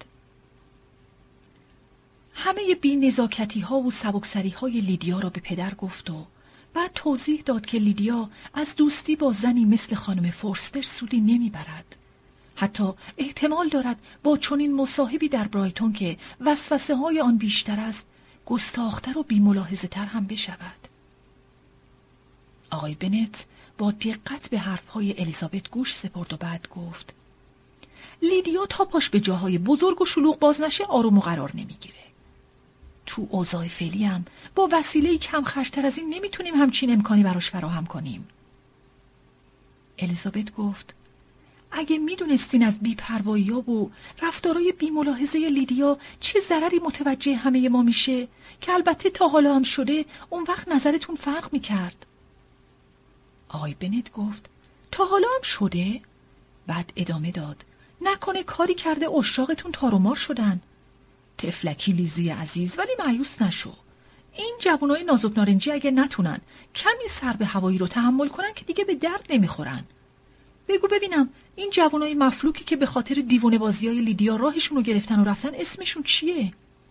همه بی‌نزاکتی‌ها و سبکسری‌های لیدیا را به پدر گفت و بعد توضیح داد که لیدیا از دوستی با زنی مثل خانم فورستر سودی نمیبرد. حتی احتمال دارد با چنین مصاحبی در برایتون که وسوسه‌های آن بیشتر است، گستاخ‌تر و بی‌ملاحظه‌تر هم بشود. آقای بنت با دقت به حرفهای الیزابت گوش سپرد و بعد گفت: لیدیا تا پاش به جاهای بزرگ و شلوغ باز نشه آروم و قرار نمیگیره. تو اوضاع فعلی هم با وسیله‌ای کم خرج‌تر از این نمیتونیم همچین امکانی براش فراهم کنیم. الیزابت گفت: اگه میدونستین از بی‌پروایی‌ها و رفتارهای بی‌ملاحظه لیدیا چه ضرری متوجه همه ما میشه که البته تا حالا هم شده، اون وقت نظرتون فرق میکرد. آقای بنت گفت: تا حالا هم شده؟ بعد ادامه داد: نکنه کاری کرده عشاقتون تارومار شدن؟ طفلکی لیزی عزیز، ولی مایوس نشو. این جوانای نازک نارنجی اگه نتونن کمی سر به هوایی رو تحمل کنن که دیگه به درد نمیخورن. بگو ببینم این جوانای مفلوکی که به خاطر دیوونه بازیای لیدیا راهشون رو گرفتن و رفتن اسمشون چیه؟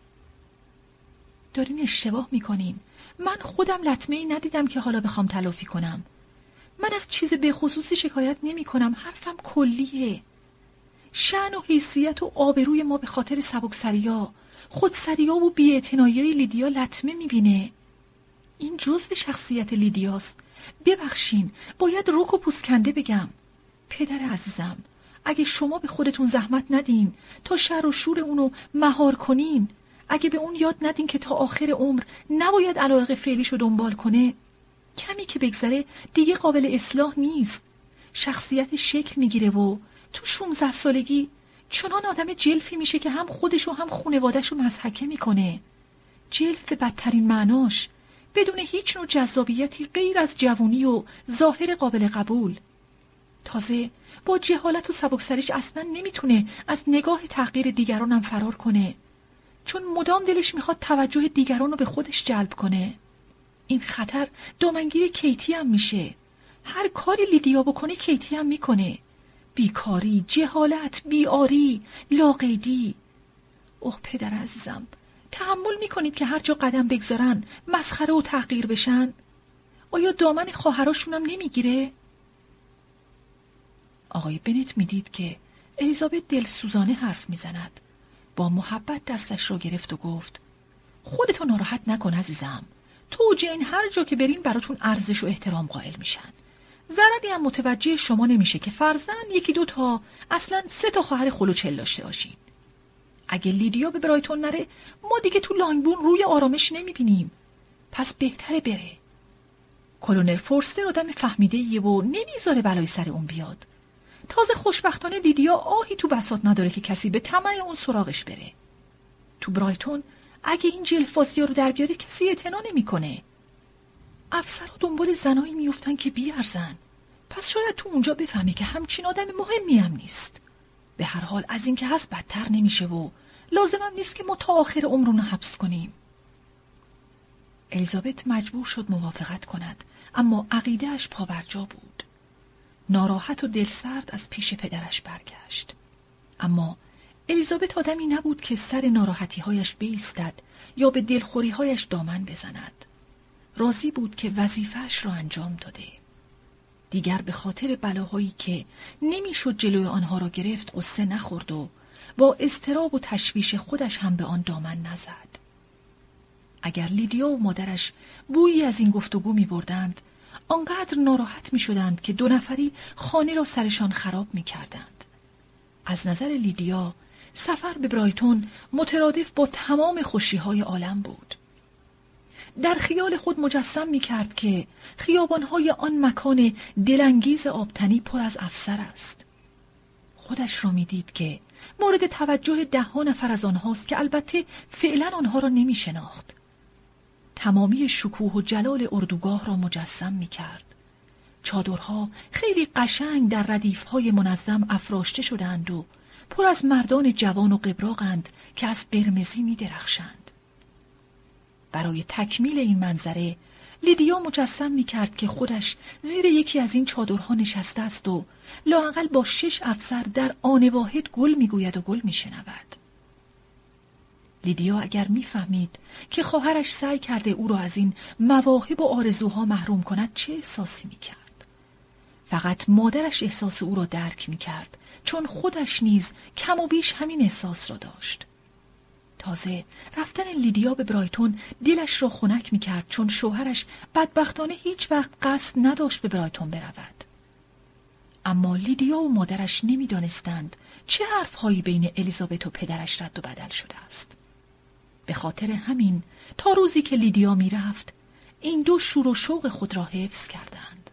دارین اشتباه میکنین. من خودم لطمه‌ای ندیدم که حالا بخوام تلافی کنم. من از چیز به خصوصی شکایت نمی کنم، حرفم کلیه. شأن و حیثیت و آبروی ما به خاطر سبکسری‌ها، خودسری‌ها و بی‌اعتنایی‌های لیدیا لطمه می‌بینه. این جزء شخصیت لیدیاست. ببخشین، باید رک و پوسکنده بگم. پدر عزیزم، اگه شما به خودتون زحمت ندین تا شر و شور اونو مهار کنین، اگه به اون یاد ندین که تا آخر عمر نباید علایق فعلیشو دنبال کنه، کمی که بگذره دیگه قابل اصلاح نیست. شخصیت شکل میگیره و تو 16 سالگی چنان آدم جلفی میشه که هم خودشو هم خانواده‌شو مضحکه میکنه. جلف به بدترین معناش، بدون هیچ نوع جذابیتی غیر از جوانی و ظاهر قابل قبول. تازه با جهالت و سبکسریش اصلا نمیتونه از نگاه تحقیر دیگرانم فرار کنه، چون مدام دلش میخواد توجه دیگران رو به خودش جلب کنه. این خطر دامنگیر کیتی هم میشه. هر کاری لیدیا بکنه کیتی هم میکنه. بیکاری، جهالت، بیاری، لاقیدی. اوه پدر عزیزم، تحمل میکنید که هر جا قدم بگذارن مسخره و تحقیر بشن؟ آیا دامن خواهراشونم نمیگیره؟ آقای بنت میدید که الیزابت دلسوزانه حرف میزند. با محبت دستش را گرفت و گفت: خودتو ناراحت نکن عزیزم. تو و جین هر جا که برین براتون ارزش و احترام قائل میشن. ضرری هم متوجه شما نمیشه که فرضاً 1-2 تا، اصلاً 3 تا خواهر خلوچل داشته باشین. اگه لیدیا به برایتون نره، ما دیگه تو لانگبورن روی آرامش نمیبینیم. پس بهتره بره. کلونل فورستر آدم فهمیده‌ایه و نمیذاره بلای سر اون بیاد. تازه خوشبختانه لیدیا آهی تو بساط نداره که کسی به طمع اون سراغش بره. تو برایتون اگه این جلفازی‌ها رو در بیاره کسی اعتنا نمی‌کنه. افسرها دنبال زنایی میافتن که بیارزن. پس شاید تو اونجا بفهمی که همچین آدم مهمی هم نیست. به هر حال از این که هست بدتر نمیشه و لازمم نیست که ما تا آخر عمرونو حبس کنیم. الیزابت مجبور شد موافقت کند، اما عقیده‌اش پابرجا بود. ناراحت و دلسرد از پیش پدرش برگشت. اما الیزابت آدمی نبود که سر ناراحتی‌هایش بایستد یا به دلخوری‌هایش دامن بزند. راضی بود که وظیفه‌اش را انجام داده. دیگر به خاطر بلاهایی که نمیشد جلوی آنها را گرفت قصه نخورد و با اضطراب و تشویش خودش هم به آن دامن نزد. اگر لیدیا و مادرش بویی از این گفتگو می بردند، آنقدر ناراحت می شدند که 2 نفری خانه را سرشان خراب می کردند. از نظر لیدیا سفر به برایتون مترادف با تمام خوشی‌های عالم بود. در خیال خود مجسم می کرد که خیابان‌های آن مکان دلانگیز آبتنی پر از افسر است. خودش را می دید که مورد توجه 10 نفر از آنهاست که البته فعلا آنها را نمی شناخت. تمامی شکوه و جلال اردوگاه را مجسم می کرد. چادرها خیلی قشنگ در ردیف‌های منظم افراشته شدند و پر از مردان جوان و قبراقند که از قرمزی می درخشند. برای تکمیل این منظره لیدیا مجسم می‌کرد که خودش زیر یکی از این چادرها نشسته است و لااقل با 6 افسر در آن واحد گل می‌گوید و گل می‌شنود. لیدیا اگر می‌فهمید که خواهرش سعی کرده او را از این مواهب و آرزوها محروم کند چه احساسی می‌کرد؟ فقط مادرش احساس او را درک می‌کرد، چون خودش نیز کم و بیش همین احساس را داشت. تازه رفتن لیدیا به برایتون دلش را خنک می‌کرد، چون شوهرش بدبختانه هیچ وقت قصد نداشت به برایتون برود. اما لیدیا و مادرش نمی‌دانستند چه حرف‌هایی بین الیزابت و پدرش رد و بدل شده است. به خاطر همین تا روزی که لیدیا می‌رفت، این دو شور و شوق خود را حفظ کردند.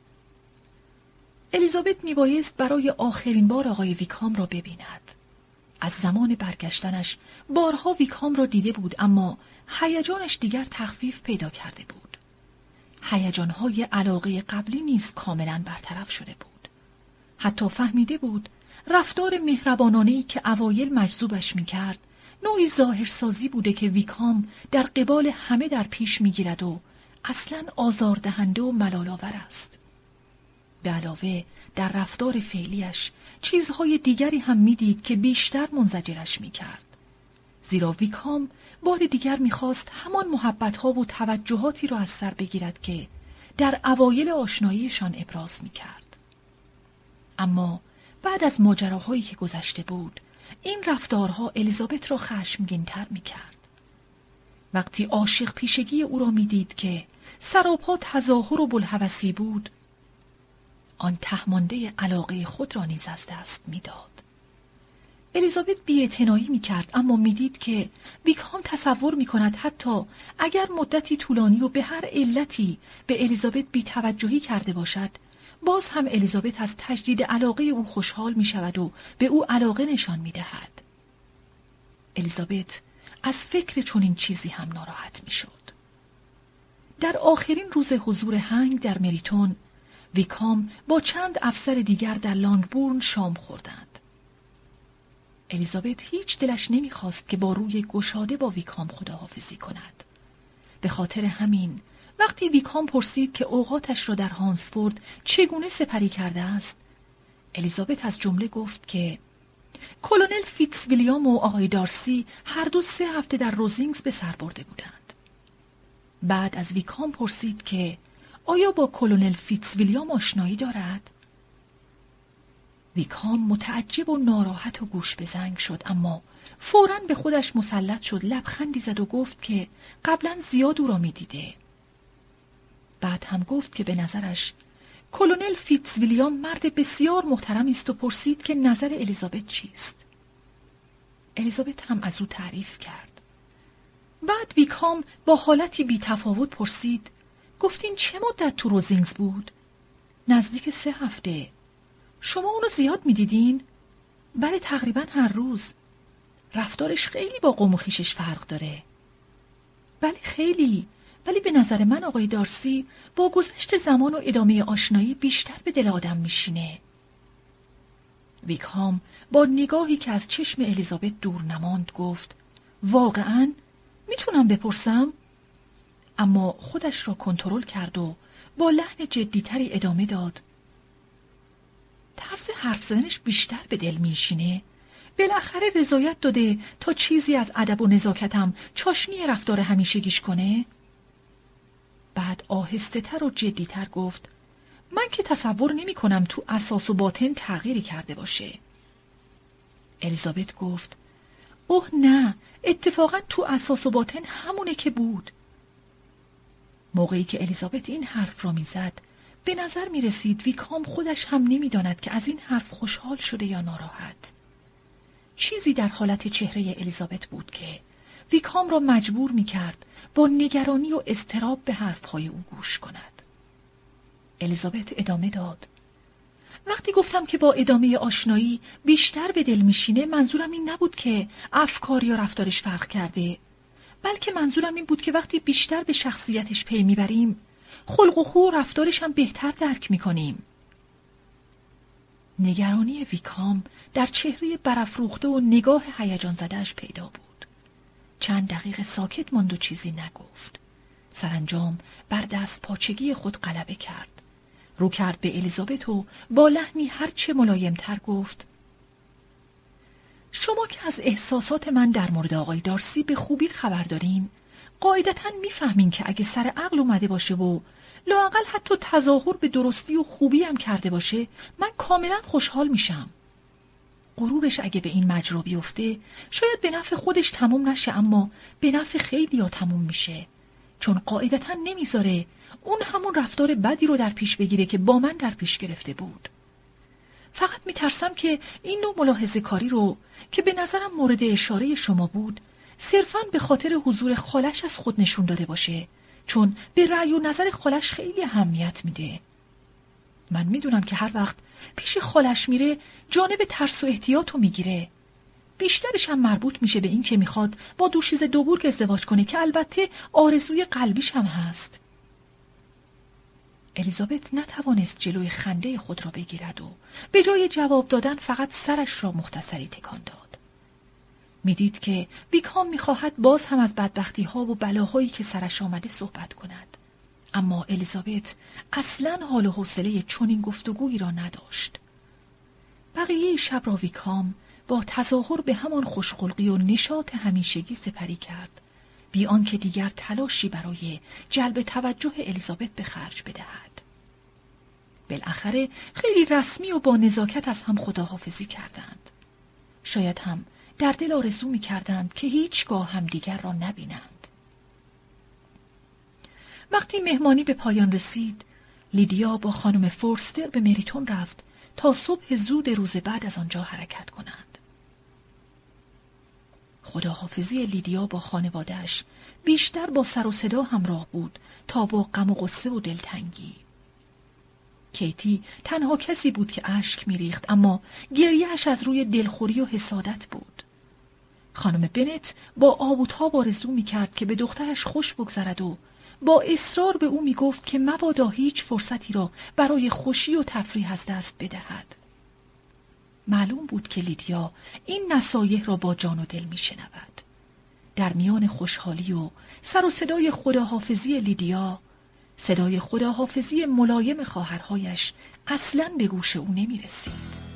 الیزابت میبایست برای آخرین بار آقای ویکهام را ببیند. از زمان برگشتنش بارها ویکهام را دیده بود، اما هیجانش دیگر تخفیف پیدا کرده بود. هیجان‌های علاقه قبلی نیز کاملا برطرف شده بود. حتی فهمیده بود رفتار مهربانانه‌ای که اوایل مجذوبش می‌کرد نوعی ظاهرسازی بوده که ویکهام در قبال همه در پیش می‌گیرد و اصلاً آزاردهنده و ملال‌آور است. به علاوه در رفتار فعلیش چیزهای دیگری هم می‌دید که بیشتر منزجرش می‌کرد. زیرا ویکهام بار دیگر می‌خواست همان محبت‌ها و توجهاتی را از سر بگیرد که در اوایل آشناییشان ابراز می‌کرد. اما بعد از ماجراهایی که گذشته بود، این رفتارها الیزابت را خشمگین‌تر می‌کرد. وقتی عاشق پیشگی او را می‌دید که سراپا تظاهر و بوالهوسی بود، آن تهمانده علاقه خود را نیز از دست می‌داد. الیزابت بی‌اعتنایی می‌کرد، اما می‌دید که ویکهام تصور می‌کند حتی اگر مدتی طولانی و به هر علتی به الیزابت بی‌توجهی کرده باشد، باز هم الیزابت از تجدید علاقه او خوشحال می‌شود و به او علاقه نشان می‌دهد. الیزابت از فکر چنین چیزی هم ناراحت می‌شد. در آخرین روز حضور هنگ در مریتون، ویکهام با چند افسر دیگر در لانگبورن شام خوردند. الیزابت هیچ دلش نمیخواست که با روی گشاده با ویکهام خداحافظی کند. به خاطر همین وقتی ویکهام پرسید که اوقاتش را در هانسفورد چگونه سپری کرده است، الیزابت از جمله گفت که کلونل فیتز ویلیام و آقای دارسی هر دو 3 هفته در روزینگز به سر برده بودند. بعد از ویکهام پرسید که آیا با کلونل فیتز ویلیام آشنایی دارد؟ ویکهام متعجب و ناراحت و گوش به زنگ شد، اما فوراً به خودش مسلط شد، لبخندی زد و گفت که قبلاً زیاد او را می دیده. بعد هم گفت که به نظرش کلونل فیتز ویلیام مرد بسیار محترمی است و پرسید که نظر الیزابت چیست. الیزابت هم از او تعریف کرد. بعد ویکهام با حالتی بی تفاوت پرسید گفتین چه مدت تو روزینگز بود؟ نزدیک 3 هفته. شما اونو زیاد میدیدین؟ بله تقریبا هر روز. رفتارش خیلی با قوم و خویشش فرق داره. بله خیلی، ولی به نظر من آقای دارسی با گذشت زمان و ادامه آشنایی بیشتر به دل آدم میشینه. ویکهام با نگاهی که از چشم الیزابت دور نماند گفت واقعاً میتونم بپرسم؟ اما خودش را کنترل کرد و با لحن جدیتری ادامه داد. طرز حرف زدنش بیشتر به دل میشینه. بالاخره رضایت داده تا چیزی از ادب و نزاکتم چاشنی رفتار همیشگیش کنه؟ بعد آهسته تر و جدیتر گفت من که تصور نمی کنم تو اساس و باطن تغییری کرده باشه. الیزابت گفت اوه نه، اتفاقا تو اساس و باطن همونه که بود. موقعی که الیزابت این حرف را میزد به نظر می رسید ویکهام خودش هم نمی داند که از این حرف خوشحال شده یا ناراحت. چیزی در حالت چهره الیزابت بود که ویکهام را مجبور می کرد با نگرانی و اضطراب به حرفهای او گوش کند. الیزابت ادامه داد وقتی گفتم که با ادامه آشنایی بیشتر به دل میشینه، منظورم این نبود که افکار یا رفتارش فرق کرده، بلکه منظورم این بود که وقتی بیشتر به شخصیتش پی میبریم، خلق و خو و رفتارش هم بهتر درک میکنیم. نگرانی ویکهام در چهره برافروخته و نگاه هیجان زده‌اش پیدا بود. چند دقیقه ساکت ماند و چیزی نگفت. سرانجام بر دست پاچگی خود غلبه کرد. رو کرد به الیزابت و با لحنی هرچه ملایم‌تر گفت: شما که از احساسات من در مورد آقای دارسی به خوبی خبر دارین، قاعدتاً میفهمین که اگه سر عقل اومده باشه و لااقل حتی تظاهر به درستی و خوبی هم کرده باشه، من کاملاً خوشحال میشم. غرورش اگه به این مجرا بیفته شاید به نفع خودش تموم نشه، اما به نفع خیلیا تموم میشه، چون قاعدتاً نمیذاره اون همون رفتار بدی رو در پیش بگیره که با من در پیش گرفته بود. فقط میترسم که این نوع ملاحظه کاری رو که به نظرم مورد اشاره شما بود صرفاً به خاطر حضور خالش از خود نشون داده باشه، چون به رأی و نظر خالش خیلی اهمیت میده. من میدونم که هر وقت پیش خالش میره جانب ترس و احتیاطو میگیره. بیشترش هم مربوط میشه به این که میخواد با دوشیز دوبورگ ازدواج کنه که البته آرزوی قلبیش هم هست. الیزابت نتوانست جلوی خنده خود را بگیرد و به جای جواب دادن فقط سرش را مختصری تکان داد. میدید که ویکهام میخواهد باز هم از بدبختی ها و بلاهایی که سرش آمده صحبت کند، اما الیزابت اصلاً حال و حوصله چنین گفتگویی را نداشت. بقیه شب را ویکهام با تظاهر به همان خوشخلقی و نشاط همیشگی سپری کرد، بی آنکه دیگر تلاشی برای جلب توجه الیزابت به خرج بدهد. بالاخره خیلی رسمی و با نزاکت از هم خداحافظی کردند. شاید هم در دل آرزو می‌کردند که هیچگاه هم دیگر را نبینند. وقتی مهمانی به پایان رسید، لیدیا با خانم فورستر به مریتون رفت تا صبح زود روز بعد از آنجا حرکت کنند. خداحافظی لیدیا با خانواده‌اش بیشتر با سر و صدا همراه بود تا با غم و غصه و دلتنگی. کیتی تنها کسی بود که اشک می‌ریخت، اما گریه‌اش از روی دلخوری و حسادت بود. خانم بنت با آب و تاب آرزو می‌کرد که به دخترش خوش بگذرد و با اصرار به او می‌گفت که مبادا هیچ فرصتی را برای خوشی و تفریح از دست بدهد. معلوم بود که لیدیا این نصایح را با جان و دل می‌شنود. در میان خوشحالی و سر و صدای خداحافظی لیدیا، صدای خداحافظی ملایم خواهرهایش اصلاً به گوش او نمی‌رسید.